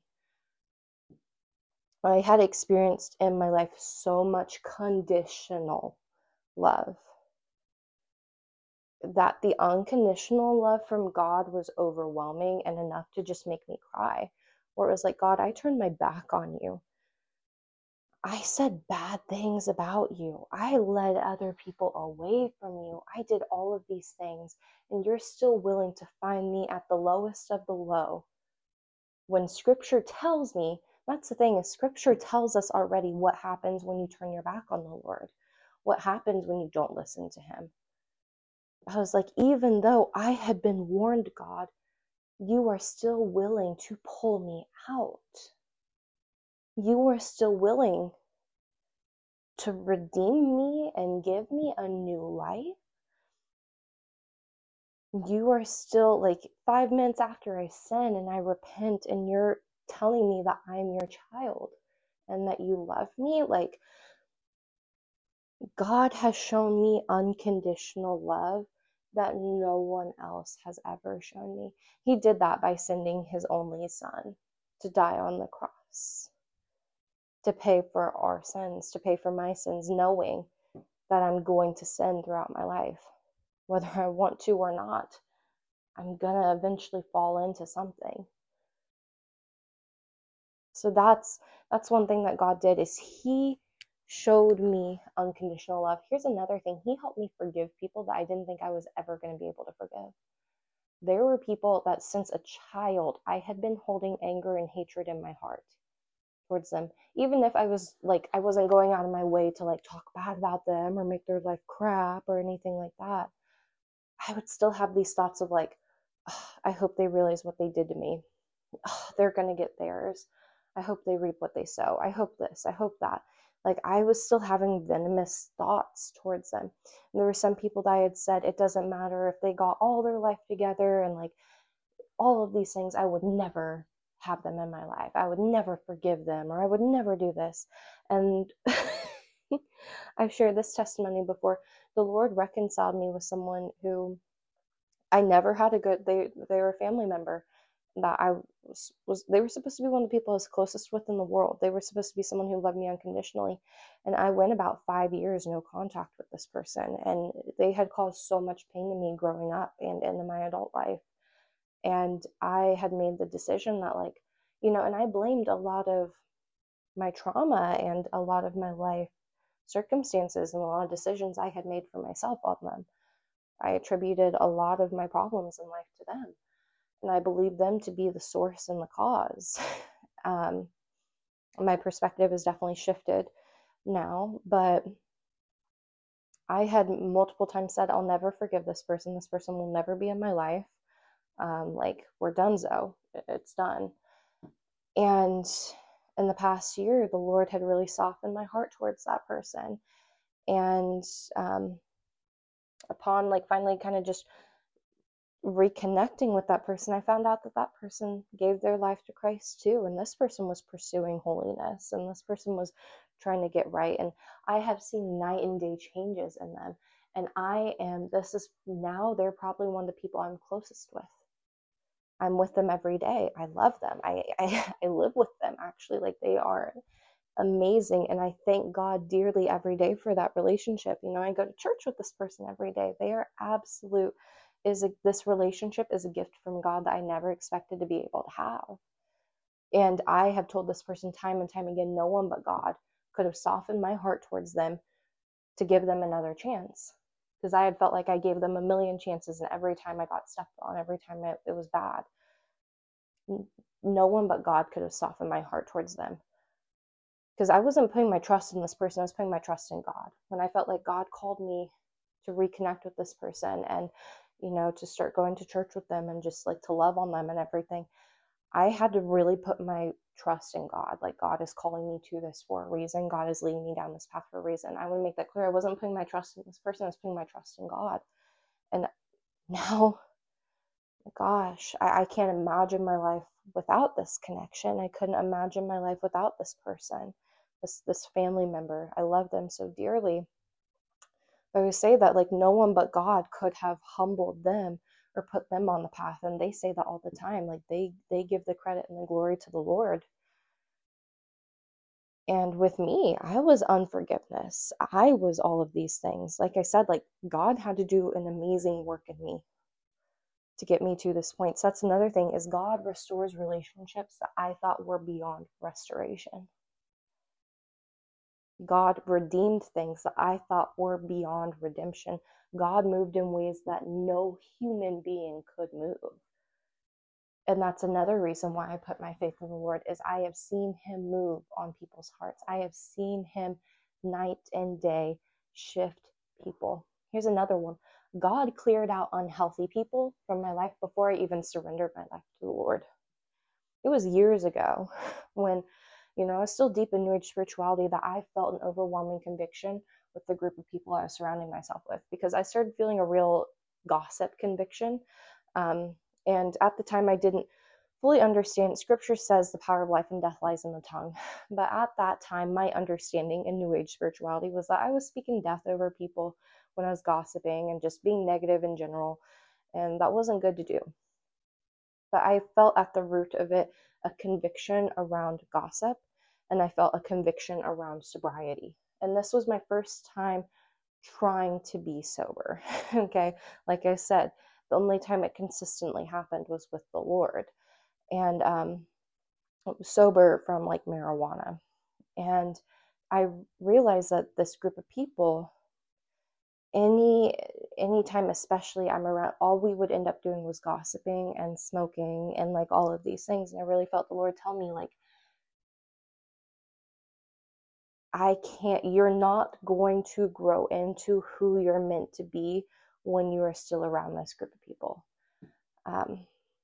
I had experienced in my life so much conditional love that the unconditional love from God was overwhelming and enough to just make me cry. Where it was like, God, I turned my back on you. I said bad things about you. I led other people away from you. I did all of these things, and you're still willing to find me at the lowest of the low. When scripture tells me, that's the thing, is scripture tells us already what happens when you turn your back on the Lord. What happens when you don't listen to him. I was like, even though I had been warned, God, you are still willing to pull me out. You are still willing to redeem me and give me a new life. You are still, like, five minutes after I sin and I repent and you're telling me that I'm your child and that you love me. Like, God has shown me unconditional love that no one else has ever shown me. He did that by sending his only son to die on the cross, to pay for our sins, to pay for my sins, knowing that I'm going to sin throughout my life. Whether I want to or not, I'm going to eventually fall into something. So that's that's one thing that God did, is he showed me unconditional love. Here's another thing. He helped me forgive people that I didn't think I was ever going to be able to forgive. There were people that since a child, I had been holding anger and hatred in my heart towards them. Even if I was like, I wasn't going out of my way to like talk bad about them or make their life crap or anything like that. I would still have these thoughts of like, oh, I hope they realize what they did to me. Oh, they're going to get theirs. I hope they reap what they sow. I hope this. I hope that. Like, I was still having venomous thoughts towards them. And there were some people that I had said, it doesn't matter if they got all their life together and like all of these things, I would never have them in my life. I would never forgive them, or I would never do this. And I've shared this testimony before. The Lord reconciled me with someone who I never had a good, they, they were a family member that I was, was, they were supposed to be one of the people I was closest with in the world. They were supposed to be someone who loved me unconditionally. And I went about five years, no contact with this person. And they had caused so much pain to me growing up and into my adult life. And I had made the decision that, like, you know, and I blamed a lot of my trauma and a lot of my life circumstances and a lot of decisions I had made for myself on them. I attributed a lot of my problems in life to them. And I believe them to be the source and the cause. Um, my perspective has definitely shifted now, but I had multiple times said, I'll never forgive this person. This person will never be in my life. Um, like, we're donezo. It's done. And in the past year, the Lord had really softened my heart towards that person. And um, upon like finally kind of just reconnecting with that person, I found out that that person gave their life to Christ too. And this person was pursuing holiness, and this person was trying to get right. And I have seen night and day changes in them. And I am, this is now, they're probably one of the people I'm closest with. I'm with them every day. I love them. I, I, I live with them, actually. Like, they are amazing. And I thank God dearly every day for that relationship. You know, I go to church with this person every day. They are absolute. is a, this relationship is a gift from God that I never expected to be able to have. And I have told this person time and time again, no one but God could have softened my heart towards them to give them another chance. Because I had felt like I gave them a million chances, and every time I got stepped on, every time it, it was bad. No one but God could have softened my heart towards them. Because I wasn't putting my trust in this person, I was putting my trust in God. When I felt like God called me to reconnect with this person and, you know, to start going to church with them and just like to love on them and everything, I had to really put my trust in God. Like, God is calling me to this for a reason. God is leading me down this path for a reason. I want to make that clear. I wasn't putting my trust in this person. I was putting my trust in God. And now, gosh, I, I can't imagine my life without this connection. I couldn't imagine my life without this person, this, this family member. I love them so dearly. But I would say that like no one but God could have humbled them or put them on the path. And they say that all the time. Like they they give the credit and the glory to the Lord. And with me, I was unforgiveness. I was all of these things. Like I said, like God had to do an amazing work in me to get me to this point. So that's another thing, is God restores relationships that I thought were beyond restoration. God redeemed things that I thought were beyond redemption. God moved in ways that no human being could move. And that's another reason why I put my faith in the Lord, is I have seen him move on people's hearts. I have seen him night and day shift people. Here's another one. God cleared out unhealthy people from my life before I even surrendered my life to the Lord. It was years ago when, you know, I was still deep in New Age spirituality, that I felt an overwhelming conviction with the group of people I was surrounding myself with, because I started feeling a real gossip conviction. Um, and at the time, I didn't fully understand. Scripture says the power of life and death lies in the tongue. But at that time, my understanding in New Age spirituality was that I was speaking death over people when I was gossiping and just being negative in general. And that wasn't good to do. But I felt at the root of it a conviction around gossip, and I felt a conviction around sobriety. And this was my first time trying to be sober. Okay, like I said, the only time it consistently happened was with the Lord, and um, sober from like marijuana. And I realized that this group of people, any anytime especially I'm around, all we would end up doing was gossiping and smoking and like all of these things. And I really felt the Lord tell me, like, I can't, you're not going to grow into who you're meant to be when you are still around this group of people. Um,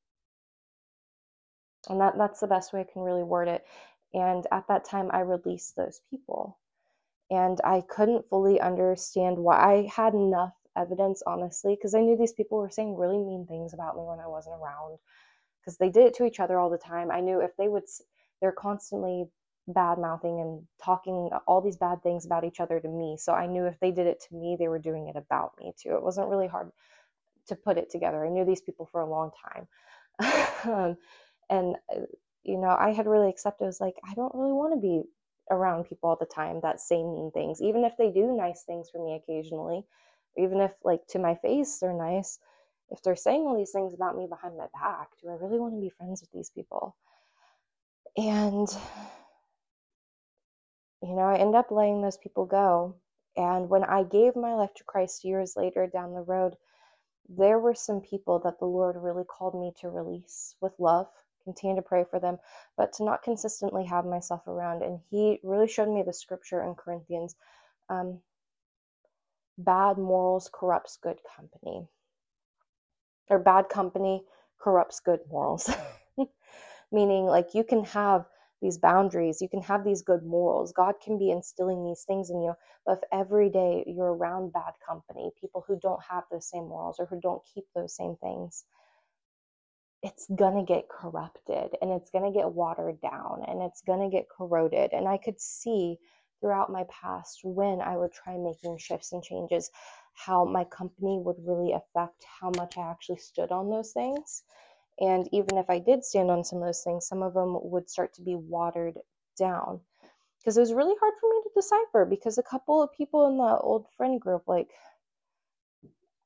and that that's the best way I can really word it. And at that time, I released those people. And I couldn't fully understand why. I had enough evidence, honestly, because I knew these people were saying really mean things about me when I wasn't around, because they did it to each other all the time. I knew if they would, they're constantly bad mouthing and talking all these bad things about each other to me. So I knew if they did it to me, they were doing it about me too. It wasn't really hard to put it together. I knew these people for a long time. um, and, you know, I had really accepted, it was like, I don't really want to be around people all the time that say mean things, even if they do nice things for me occasionally, even if like to my face they're nice. If they're saying all these things about me behind my back, do I really want to be friends with these people? And you know, I end up letting those people go. And when I gave my life to Christ years later down the road, there were some people that the Lord really called me to release with love, continue to pray for them, but to not consistently have myself around. And he really showed me the scripture in Corinthians, um, bad morals corrupts good company, or bad company corrupts good morals. Meaning, like, you can have these boundaries, you can have these good morals, God can be instilling these things in you, but if every day you're around bad company, people who don't have those same morals or who don't keep those same things, it's gonna get corrupted and it's gonna get watered down and it's gonna get corroded. And I could see throughout my past, when I would try making shifts and changes, how my company would really affect how much I actually stood on those things. And even if I did stand on some of those things, some of them would start to be watered down, because it was really hard for me to decipher, because a couple of people in the old friend group, like,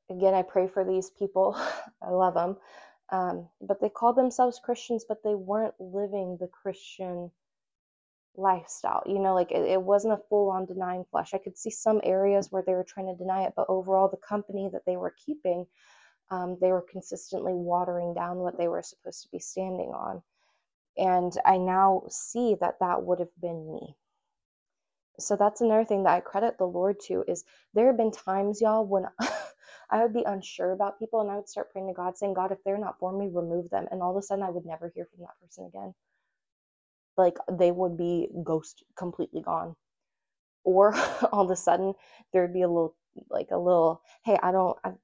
again, I pray for these people. I love them. Um, but they called themselves Christians, but they weren't living the Christian lifestyle. You know, like it, it wasn't a full on denying flesh. I could see some areas where they were trying to deny it, but overall, the company that they were keeping, um, they were consistently watering down what they were supposed to be standing on. And I now see that that would have been me. So that's another thing that I credit the Lord to, is there have been times, y'all, when I would be unsure about people and I would start praying to God saying, God, if they're not for me, remove them. And all of a sudden I would never hear from that person again. Like they would be ghost completely gone. Or all of a sudden there'd be a little, like a little, hey, I don't, I,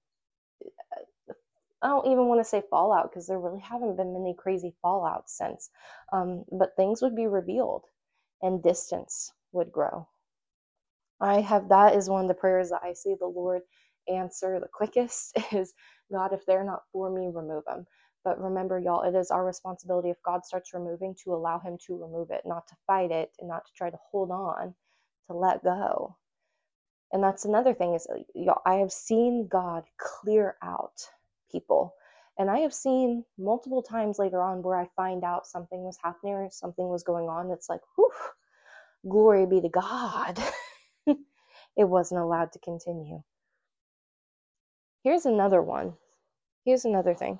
I don't even want to say fallout, because there really haven't been many crazy fallouts since. Um, but things would be revealed and distance would grow. I have, that is one of the prayers that I see the Lord answer the quickest is, God, if they're not for me, remove them. But remember, y'all, it is our responsibility, if God starts removing, to allow him to remove it, not to fight it and not to try to hold on, to let go. And that's another thing is, y'all, I have seen God clear out people. And I have seen multiple times later on where I find out something was happening or something was going on. It's like, whew, glory be to God. It wasn't allowed to continue. Here's another one. Here's another thing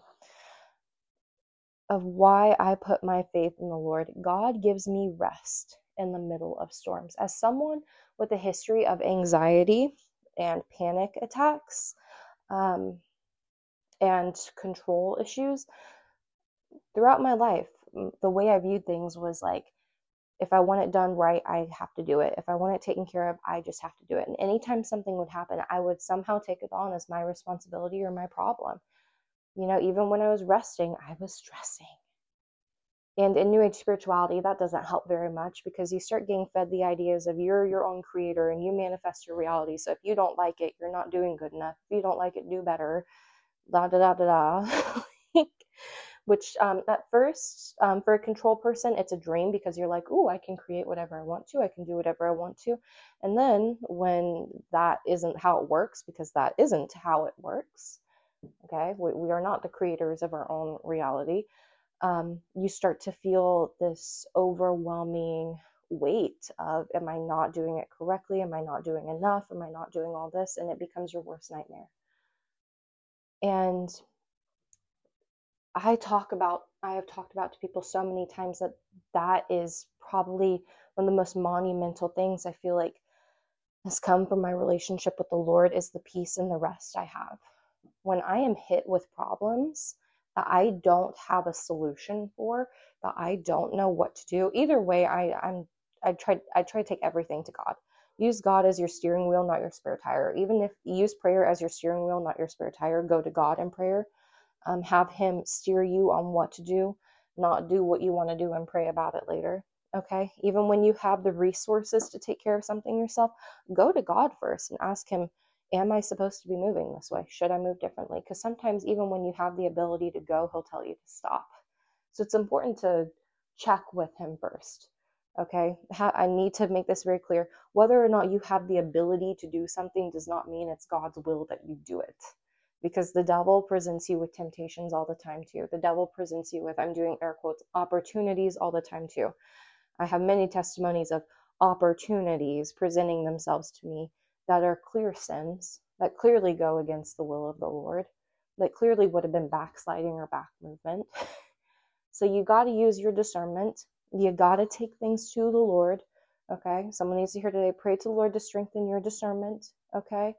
of why I put my faith in the Lord. God gives me rest in the middle of storms. As someone with a history of anxiety and panic attacks, um, and control issues, throughout my life, the way I viewed things was like, if I want it done right, I have to do it. If I want it taken care of, I just have to do it. And anytime something would happen, I would somehow take it on as my responsibility or my problem. You know, even when I was resting, I was stressing. And in New Age spirituality, that doesn't help very much, because you start getting fed the ideas of you're your own creator and you manifest your reality. So if you don't like it, you're not doing good enough. If you don't like it, do better. Da da da da da. Which um, at first, um, for a control person, it's a dream, because you're like, ooh, I can create whatever I want to. I can do whatever I want to. And then when that isn't how it works, because that isn't how it works, okay, we, we are not the creators of our own reality, um, you start to feel this overwhelming weight of, am I not doing it correctly? Am I not doing enough? Am I not doing all this? And it becomes your worst nightmare. And I talk about, I have talked about to people so many times that that is probably one of the most monumental things I feel like has come from my relationship with the Lord, is the peace and the rest I have. When I am hit with problems that I don't have a solution for, that I don't know what to do, either way, I, I'm, I try, I try to take everything to God. Use God as your steering wheel, not your spare tire. Even if you use prayer as your steering wheel, not your spare tire, go to God in prayer. Um, have him steer you on what to do, not do what you want to do and pray about it later. Okay. Even when you have the resources to take care of something yourself, go to God first and ask him, am I supposed to be moving this way? Should I move differently? Because sometimes even when you have the ability to go, he'll tell you to stop. So it's important to check with him first. Okay. I need to make this very clear. Whether or not you have the ability to do something does not mean it's God's will that you do it. Because the devil presents you with temptations all the time too. The devil presents you with, I'm doing air quotes, opportunities all the time too. I have many testimonies of opportunities presenting themselves to me that are clear sins, that clearly go against the will of the Lord, that clearly would have been backsliding or back movement. So you got to use your discernment. You got to take things to the Lord. Okay. Someone needs to hear today, pray to the Lord to strengthen your discernment. Okay.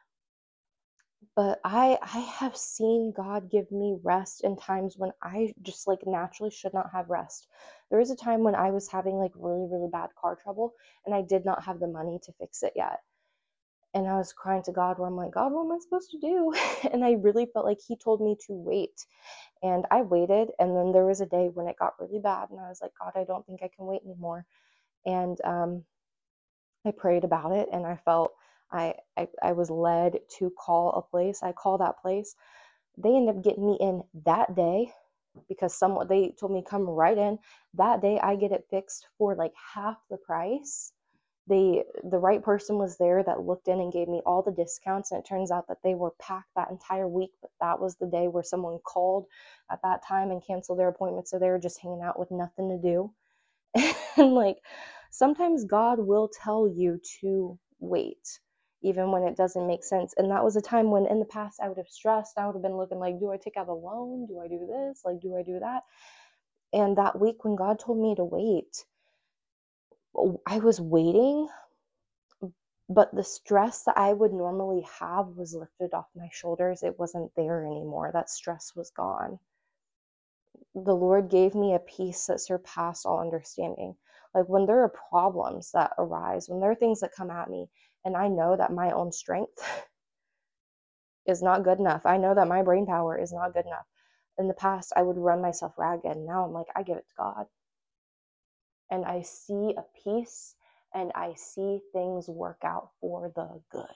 But I I have seen God give me rest in times when I just like naturally should not have rest. There was a time when I was having like really, really bad car trouble and I did not have the money to fix it yet. And I was crying to God where I'm like, God, what am I supposed to do? And I really felt like he told me to wait. And I waited. And then there was a day when it got really bad. And I was like, God, I don't think I can wait anymore. And um, I prayed about it and I felt I, I I was led to call a place. I call that place. They ended up getting me in that day because someone, they told me come right in. That day I get it fixed for like half the price. They, the right person was there that looked in and gave me all the discounts, and it turns out that they were packed that entire week, but that was the day where someone called at that time and canceled their appointment, so they were just hanging out with nothing to do. And like, sometimes God will tell you to wait, even when it doesn't make sense. And that was a time when in the past I would have stressed. I would have been looking like, do I take out a loan? Do I do this? Like, do I do that? And that week when God told me to wait, I was waiting, but the stress that I would normally have was lifted off my shoulders. It wasn't there anymore. That stress was gone. The Lord gave me a peace that surpassed all understanding. Like, when there are problems that arise, when there are things that come at me, and I know that my own strength is not good enough. I know that my brain power is not good enough. In the past, I would run myself ragged. Now I'm like, I give it to God. And I see a peace, and I see things work out for the good.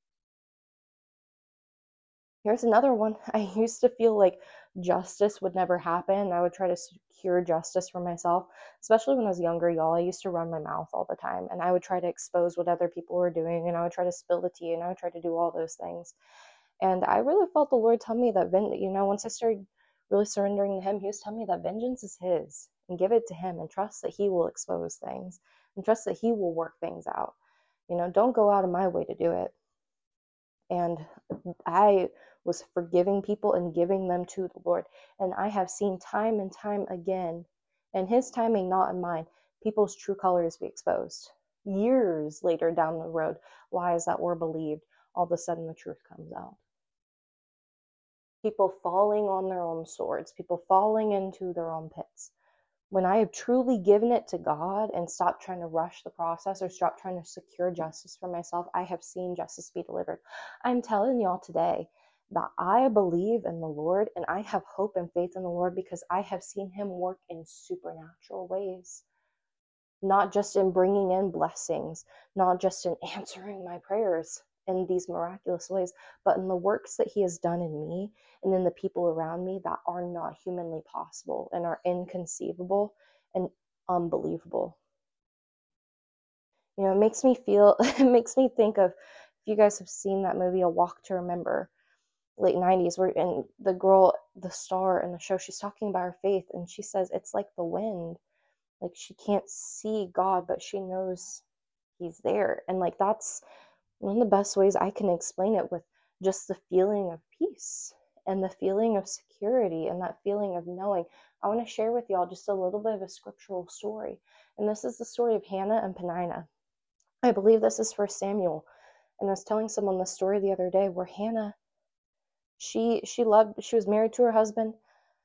Here's another one. I used to feel like justice would never happen. I would try to secure justice for myself, especially when I was younger, y'all. I used to run my mouth all the time, and I would try to expose what other people were doing, and I would try to spill the tea, and I would try to do all those things. And I really felt the Lord tell me that, you know, once I started really surrendering to Him, He was telling me that vengeance is His, and give it to Him, and trust that He will expose things, and trust that He will work things out. You know, don't go out of my way to do it. And I was forgiving people and giving them to the Lord. And I have seen time and time again, in His timing, not in mine, people's true colors be exposed. Years later down the road, lies that were believed, all of a sudden the truth comes out. People falling on their own swords, people falling into their own pits. When I have truly given it to God and stopped trying to rush the process or stopped trying to secure justice for myself, I have seen justice be delivered. I'm telling y'all today that I believe in the Lord, and I have hope and faith in the Lord because I have seen Him work in supernatural ways. Not just in bringing in blessings, not just in answering my prayers in these miraculous ways, but in the works that He has done in me and in the people around me that are not humanly possible and are inconceivable and unbelievable. You know, it makes me feel, it makes me think of, if you guys have seen that movie, A Walk to Remember, late nineties, where and the girl, the star in the show, she's talking about her faith, and she says it's like the wind. Like, she can't see God, but she knows He's there. And like, that's one of the best ways I can explain it, with just the feeling of peace and the feeling of security and that feeling of knowing. I want to share with y'all just a little bit of a scriptural story. And this is the story of Hannah and Peninnah. I believe this is First Samuel. And I was telling someone the story the other day where Hannah, she she loved, she was married to her husband,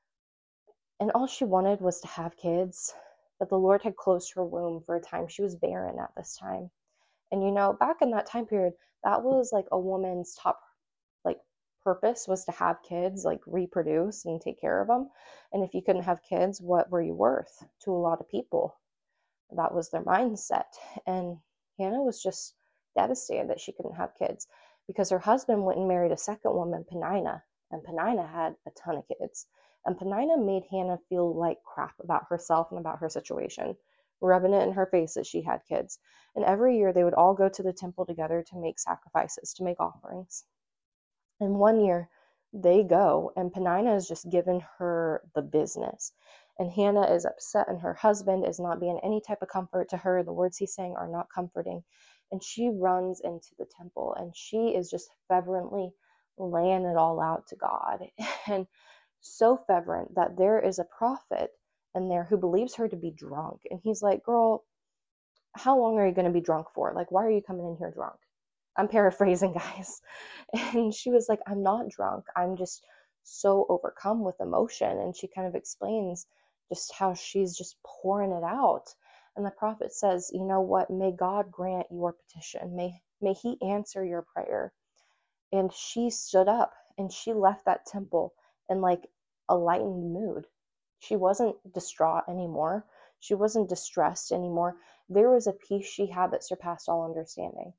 and all she wanted was to have kids. But the Lord had closed her womb for a time. She was barren at this time. And, you know, back in that time period, that was like a woman's top, like, purpose was to have kids, like reproduce and take care of them. And if you couldn't have kids, what were you worth to a lot of people? That was their mindset. And Hannah was just devastated that she couldn't have kids because her husband went and married a second woman, Peninnah, and Peninnah had a ton of kids. And Peninnah made Hannah feel like crap about herself and about her situation, rubbing it in her face that she had kids. And every year they would all go to the temple together to make sacrifices, to make offerings. And one year they go, and Peninnah is just giving her the business. And Hannah is upset, and her husband is not being any type of comfort to her. The words he's saying are not comforting. And she runs into the temple, and she is just fervently laying it all out to God. And so fervent that there is a prophet in there who believes her to be drunk. And he's like, girl, how long are you going to be drunk for? Like, why are you coming in here drunk? I'm paraphrasing, guys. And she was like, I'm not drunk. I'm just so overcome with emotion. And she kind of explains just how she's just pouring it out. And the prophet says, you know what? May God grant your petition. May, may He answer your prayer. And she stood up and she left that temple in like a lightened mood. She wasn't distraught anymore. She wasn't distressed anymore. There was a peace she had that surpassed all understanding.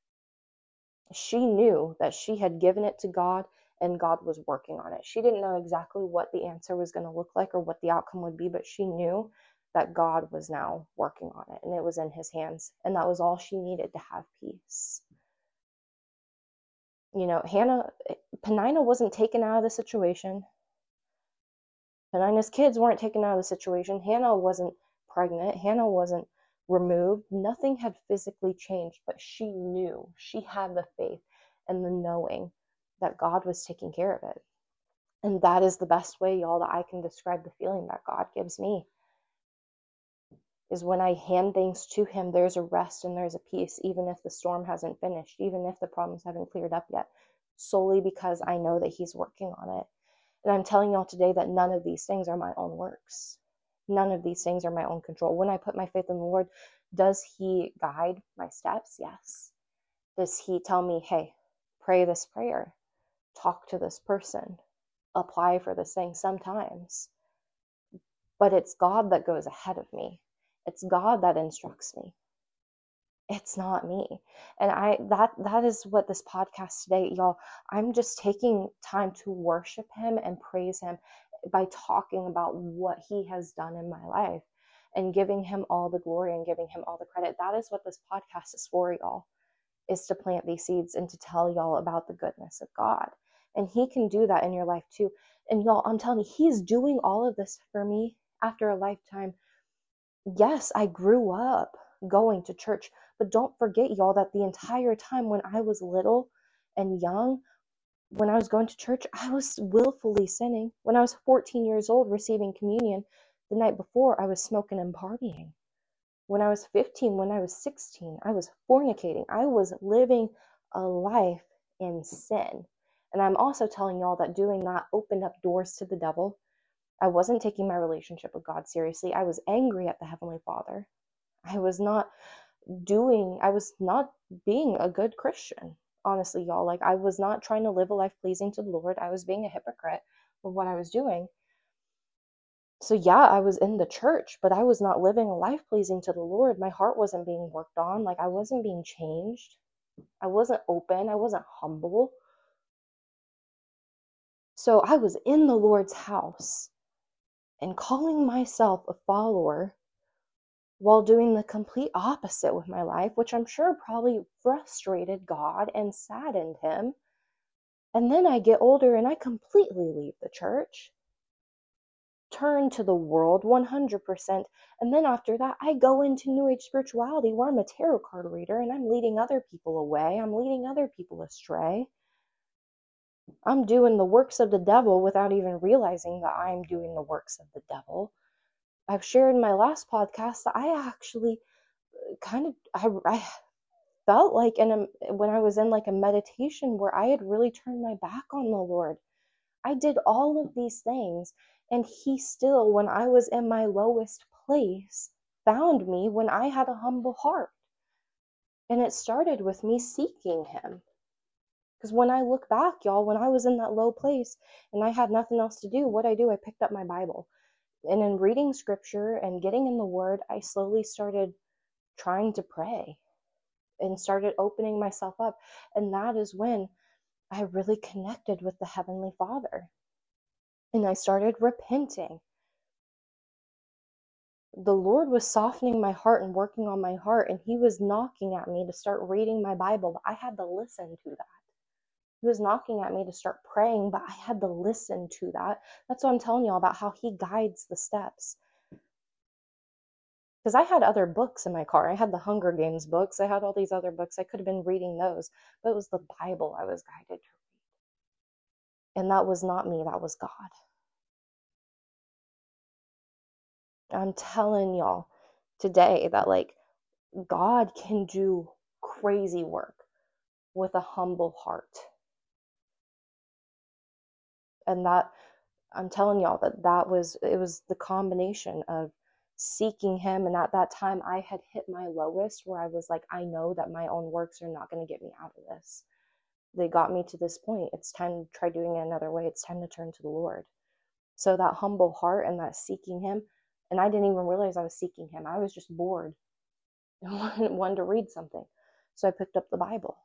She knew that she had given it to God and God was working on it. She didn't know exactly what the answer was going to look like or what the outcome would be, but she knew that God was now working on it and it was in his hands. And that was all she needed to have peace. You know, Hannah, Peninnah wasn't taken out of the situation. Peninnah's kids weren't taken out of the situation. Hannah wasn't pregnant. Hannah wasn't removed. Nothing had physically changed, but she knew, she had the faith and the knowing that God was taking care of it. And that is the best way, y'all, that I can describe the feeling that God gives me. Is when I hand things to him, there's a rest and there's a peace, even if the storm hasn't finished, even if the problems haven't cleared up yet, solely because I know that he's working on it. And I'm telling y'all today that none of these things are my own works. None of these things are my own control. When I put my faith in the Lord, does he guide my steps? Yes. Does he tell me, hey, pray this prayer, talk to this person, apply for this thing? Sometimes. But it's God that goes ahead of me. It's God that instructs me. It's not me. And I that that is what this podcast today, y'all, I'm just taking time to worship him and praise him by talking about what he has done in my life and giving him all the glory and giving him all the credit. That is what this podcast is for, y'all, is to plant these seeds and to tell y'all about the goodness of God. And he can do that in your life too. And y'all, I'm telling you, he's doing all of this for me after a lifetime. Yes, I grew up going to church, but don't forget, y'all, that the entire time when I was little and young, when I was going to church, I was willfully sinning. When I was fourteen years old receiving communion, the night before, I was smoking and partying. When I was fifteen, when I was sixteen, I was fornicating. I was living a life in sin. And I'm also telling y'all that doing that opened up doors to the devil. I wasn't taking my relationship with God seriously. I was angry at the Heavenly Father. I was not doing, I was not being a good Christian, honestly, y'all. Like, I was not trying to live a life pleasing to the Lord. I was being a hypocrite with what I was doing. So yeah, I was in the church, but I was not living a life pleasing to the Lord. My heart wasn't being worked on. Like, I wasn't being changed. I wasn't open. I wasn't humble. So I was in the Lord's house and calling myself a follower while doing the complete opposite with my life, which I'm sure probably frustrated God and saddened him. And then I get older and I completely leave the church, turn to the world one hundred percent. And then after that, I go into New Age spirituality where I'm a tarot card reader and I'm leading other people away. I'm leading other people astray. I'm doing the works of the devil without even realizing that I'm doing the works of the devil. I've shared in my last podcast that I actually kind of, I, I felt like in a, when I was in like a meditation where I had really turned my back on the Lord. I did all of these things, and he still, when I was in my lowest place, found me when I had a humble heart. And it started with me seeking him. Because when I look back, y'all, when I was in that low place and I had nothing else to do, what I do, I picked up my Bible. And in reading scripture and getting in the word, I slowly started trying to pray and started opening myself up. And that is when I really connected with the Heavenly Father. And I started repenting. The Lord was softening my heart and working on my heart, and he was knocking at me to start reading my Bible, but I had to listen to that. He was knocking at me to start praying, but I had to listen to that. That's what I'm telling y'all about how he guides the steps. Because I had other books in my car. I had the Hunger Games books. I had all these other books. I could have been reading those, but it was the Bible I was guided to read. And that was not me. That was God. I'm telling y'all today that, like, God can do crazy work with a humble heart. And that, I'm telling y'all that that was, it was the combination of seeking him. And at that time I had hit my lowest where I was like, I know that my own works are not going to get me out of this. They got me to this point. It's time to try doing it another way. It's time to turn to the Lord. So that humble heart and that seeking him, and I didn't even realize I was seeking him. I was just bored and wanted to read something. So I picked up the Bible.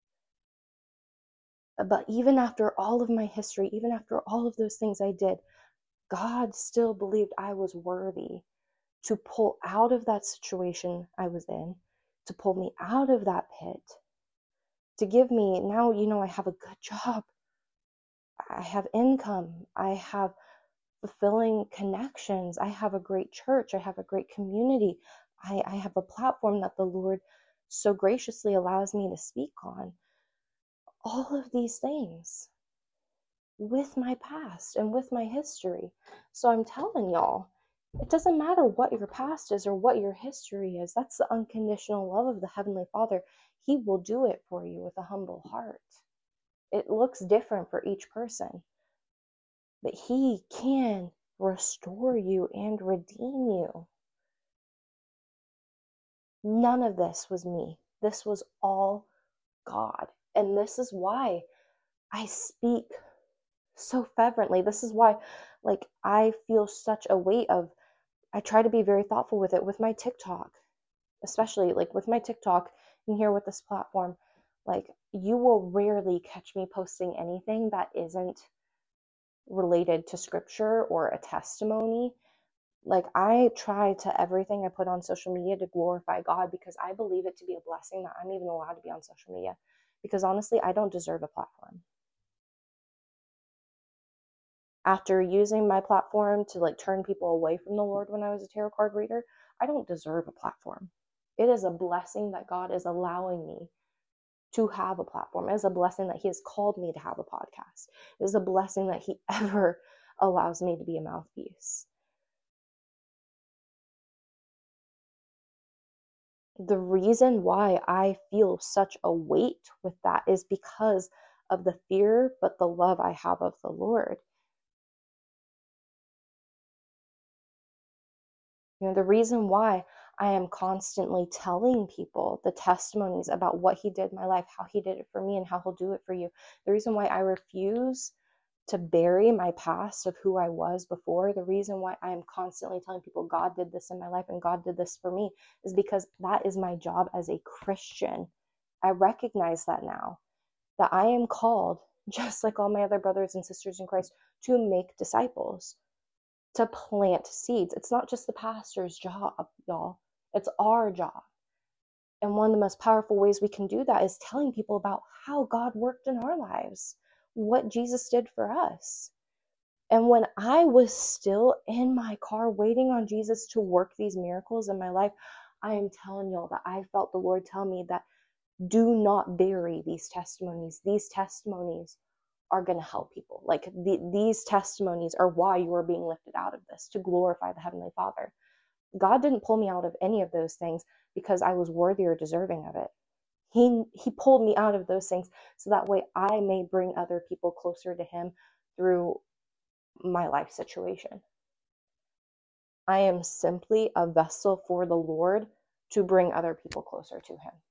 But even after all of my history, even after all of those things I did, God still believed I was worthy to pull out of that situation I was in, to pull me out of that pit, to give me, now, you know, I have a good job. I have income. I have fulfilling connections. I have a great church. I have a great community. I, I have a platform that the Lord so graciously allows me to speak on. All of these things with my past and with my history. So I'm telling y'all, it doesn't matter what your past is or what your history is. That's the unconditional love of the Heavenly Father. He will do it for you with a humble heart. It looks different for each person, but He can restore you and redeem you. None of this was me. This was all God. And this is why I speak so fervently. This is why, like, I feel such a weight of, I try to be very thoughtful with it, with my TikTok, especially like with my TikTok and here with this platform. Like, you will rarely catch me posting anything that isn't related to scripture or a testimony. Like, I try to everything I put on social media to glorify God, because I believe it to be a blessing that I'm even allowed to be on social media, because honestly, I don't deserve a platform. After using my platform to like turn people away from the Lord when I was a tarot card reader, I don't deserve a platform. It is a blessing that God is allowing me to have a platform. It is a blessing that He has called me to have a podcast. It is a blessing that He ever allows me to be a mouthpiece. The reason why I feel such a weight with that is because of the fear, but the love I have of the Lord. You know, the reason why I am constantly telling people the testimonies about what He did in my life, how He did it for me, and how He'll do it for you. The reason why I refuse to bury my past of who I was before, the reason why I am constantly telling people God did this in my life and God did this for me, is because that is my job as a Christian. I recognize that now, that I am called, just like all my other brothers and sisters in Christ, to make disciples, to plant seeds. It's not just the pastor's job, y'all. It's our job. And one of the most powerful ways we can do that is telling people about how God worked in our lives, what Jesus did for us. And when I was still in my car waiting on Jesus to work these miracles in my life, I am telling y'all that I felt the Lord tell me that do not bury these testimonies. These testimonies are going to help people. Like, the, these testimonies are why you are being lifted out of this, to glorify the Heavenly Father. God didn't pull me out of any of those things because I was worthy or deserving of it. He, he pulled me out of those things so that way I may bring other people closer to Him through my life situation. I am simply a vessel for the Lord to bring other people closer to Him.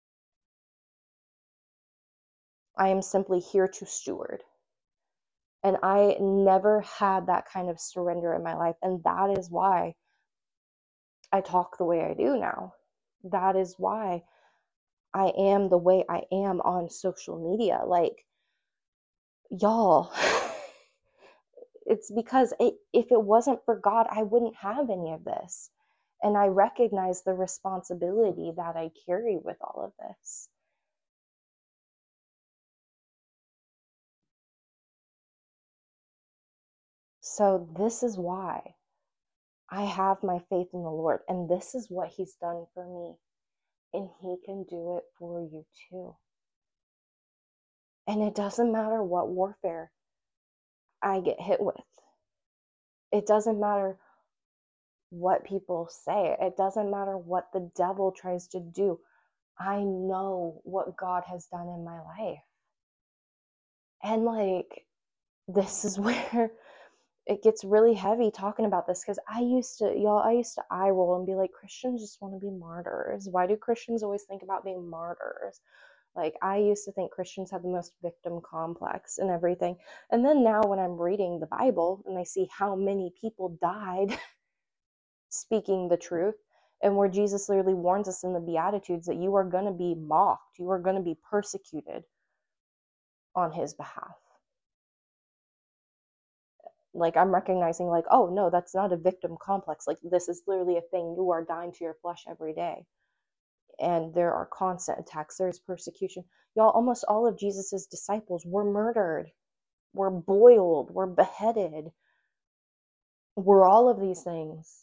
I am simply here to steward. And I never had that kind of surrender in my life. And that is why I talk the way I do now. That is why I am the way I am on social media. Like, y'all, it's because it, if it wasn't for God, I wouldn't have any of this. And I recognize the responsibility that I carry with all of this. So this is why I have my faith in the Lord, and this is what He's done for me, and He can do it for you too. And it doesn't matter what warfare I get hit with. It doesn't matter what people say. It doesn't matter what the devil tries to do. I know what God has done in my life. And like, this is where it gets really heavy talking about this, because I used to, y'all, I used to eye roll and be like, Christians just want to be martyrs. Why do Christians always think about being martyrs? Like, I used to think Christians have the most victim complex and everything. And then now when I'm reading the Bible and I see how many people died speaking the truth, and where Jesus literally warns us in the Beatitudes that you are going to be mocked, you are going to be persecuted on His behalf. Like, I'm recognizing, like, oh, no, that's not a victim complex. Like, this is literally a thing. You are dying to your flesh every day. And there are constant attacks. There's persecution. Y'all, almost all of Jesus's disciples were murdered, were boiled, were beheaded, were all of these things.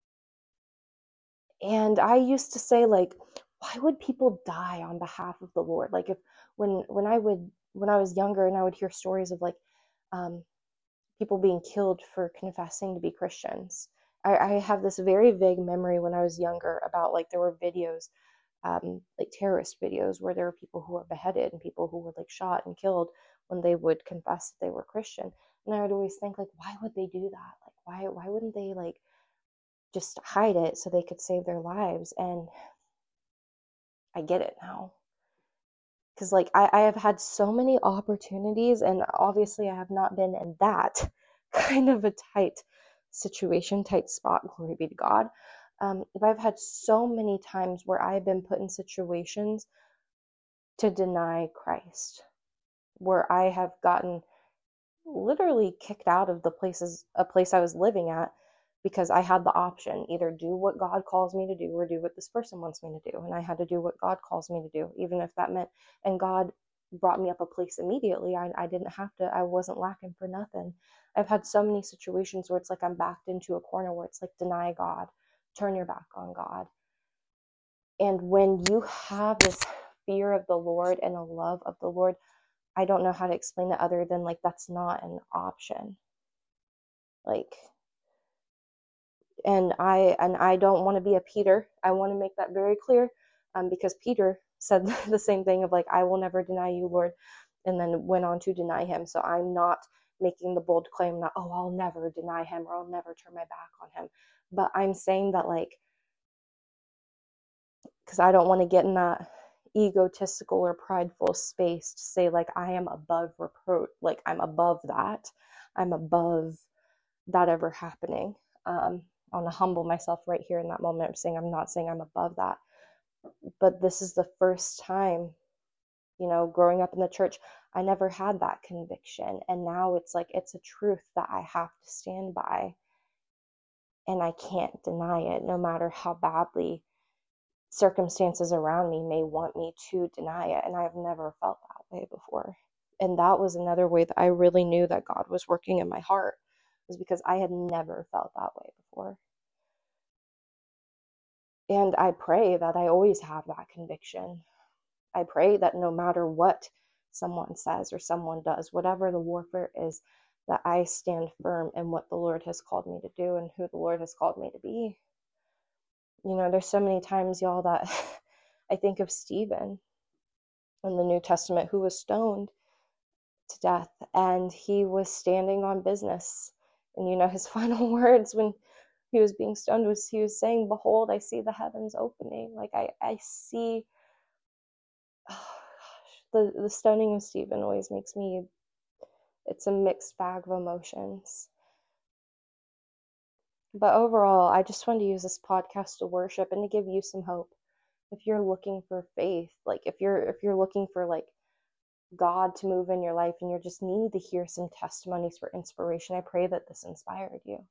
And I used to say, like, why would people die on behalf of the Lord? Like, if when when I would when I was younger and I would hear stories of like um, people being killed for confessing to be Christians. I, I have this very vague memory when I was younger about like there were videos, um, like terrorist videos, where there were people who were beheaded and people who were like shot and killed when they would confess that they were Christian. And I would always think, like, why would they do that? Like, why why wouldn't they like just hide it so they could save their lives? And I get it now. Because like I, I have had so many opportunities, and obviously I have not been in that kind of a tight situation, tight spot, glory be to God. Um, but I've had so many times where I've been put in situations to deny Christ, where I have gotten literally kicked out of the places, a place I was living at, because I had the option, either do what God calls me to do or do what this person wants me to do. And I had to do what God calls me to do, even if that meant, and God brought me up a place immediately. I, I didn't have to, I wasn't lacking for nothing. I've had so many situations where it's like I'm backed into a corner where it's like, deny God, turn your back on God. And when you have this fear of the Lord and a love of the Lord, I don't know how to explain it other than like, that's not an option. Like, and I and I don't want to be a Peter. I want to make that very clear, um, because Peter said the same thing of like, I will never deny you, Lord, and then went on to deny him. So I'm not making the bold claim that, oh, I'll never deny him or I'll never turn my back on him. But I'm saying that, like, because I don't want to get in that egotistical or prideful space to say like I am above reproach, like I'm above that. I'm above that ever happening. Um, I want to humble myself right here in that moment. I'm saying I'm not saying I'm above that, but this is the first time, you know, growing up in the church, I never had that conviction, and now it's like it's a truth that I have to stand by, and I can't deny it, no matter how badly circumstances around me may want me to deny it. And I've never felt that way before. And that was another way that I really knew that God was working in my heart, was because I had never felt that way before. And I pray that I always have that conviction. I pray that no matter what someone says or someone does, whatever the warfare is, that I stand firm in what the Lord has called me to do and who the Lord has called me to be. You know, there's so many times, y'all, that I think of Stephen in the New Testament, who was stoned to death, and he was standing on business. And, you know, his final words when he was being stoned was, he was saying, behold, I see the heavens opening. Like, I, I see, oh gosh, the, the stoning of Stephen always makes me, it's a mixed bag of emotions. But overall, I just wanted to use this podcast to worship and to give you some hope. If you're looking for faith, like if you're if you're looking for like God to move in your life and you're just needing to hear some testimonies for inspiration, I pray that this inspired you.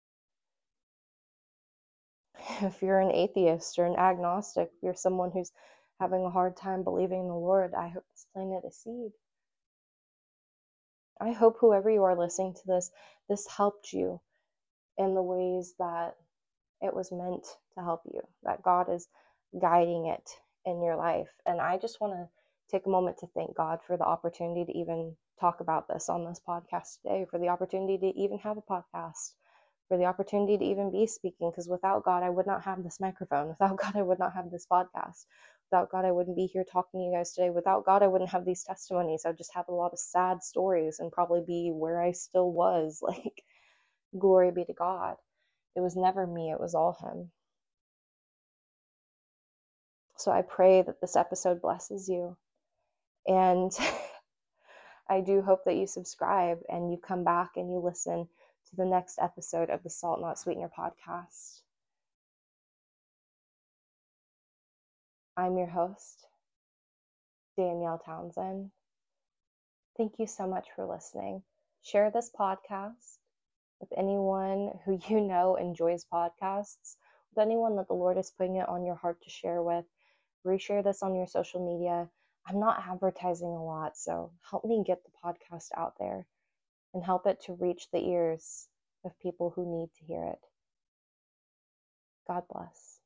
If you're an atheist or an agnostic, if you're someone who's having a hard time believing in the Lord, I hope this planted a seed. I hope whoever you are listening to this, this helped you in the ways that it was meant to help you, that God is guiding it in your life. And I just want to take a moment to thank God for the opportunity to even talk about this on this podcast today, for the opportunity to even have a podcast, for the opportunity to even be speaking, because without God, I would not have this microphone. Without God, I would not have this podcast. Without God, I wouldn't be here talking to you guys today. Without God, I wouldn't have these testimonies. I would just have a lot of sad stories and probably be where I still was. Like, glory be to God. It was never me, it was all him. So I pray that this episode blesses you. And I do hope that you subscribe and you come back and you listen to the next episode of the Salt Not Sweetener podcast. I'm your host, Danielle Townsend. Thank you so much for listening. Share this podcast. with anyone who you know enjoys podcasts, with anyone that the Lord is putting it on your heart to share with. Reshare this on your social media. I'm not advertising a lot, so help me get the podcast out there and help it to reach the ears of people who need to hear it. God bless.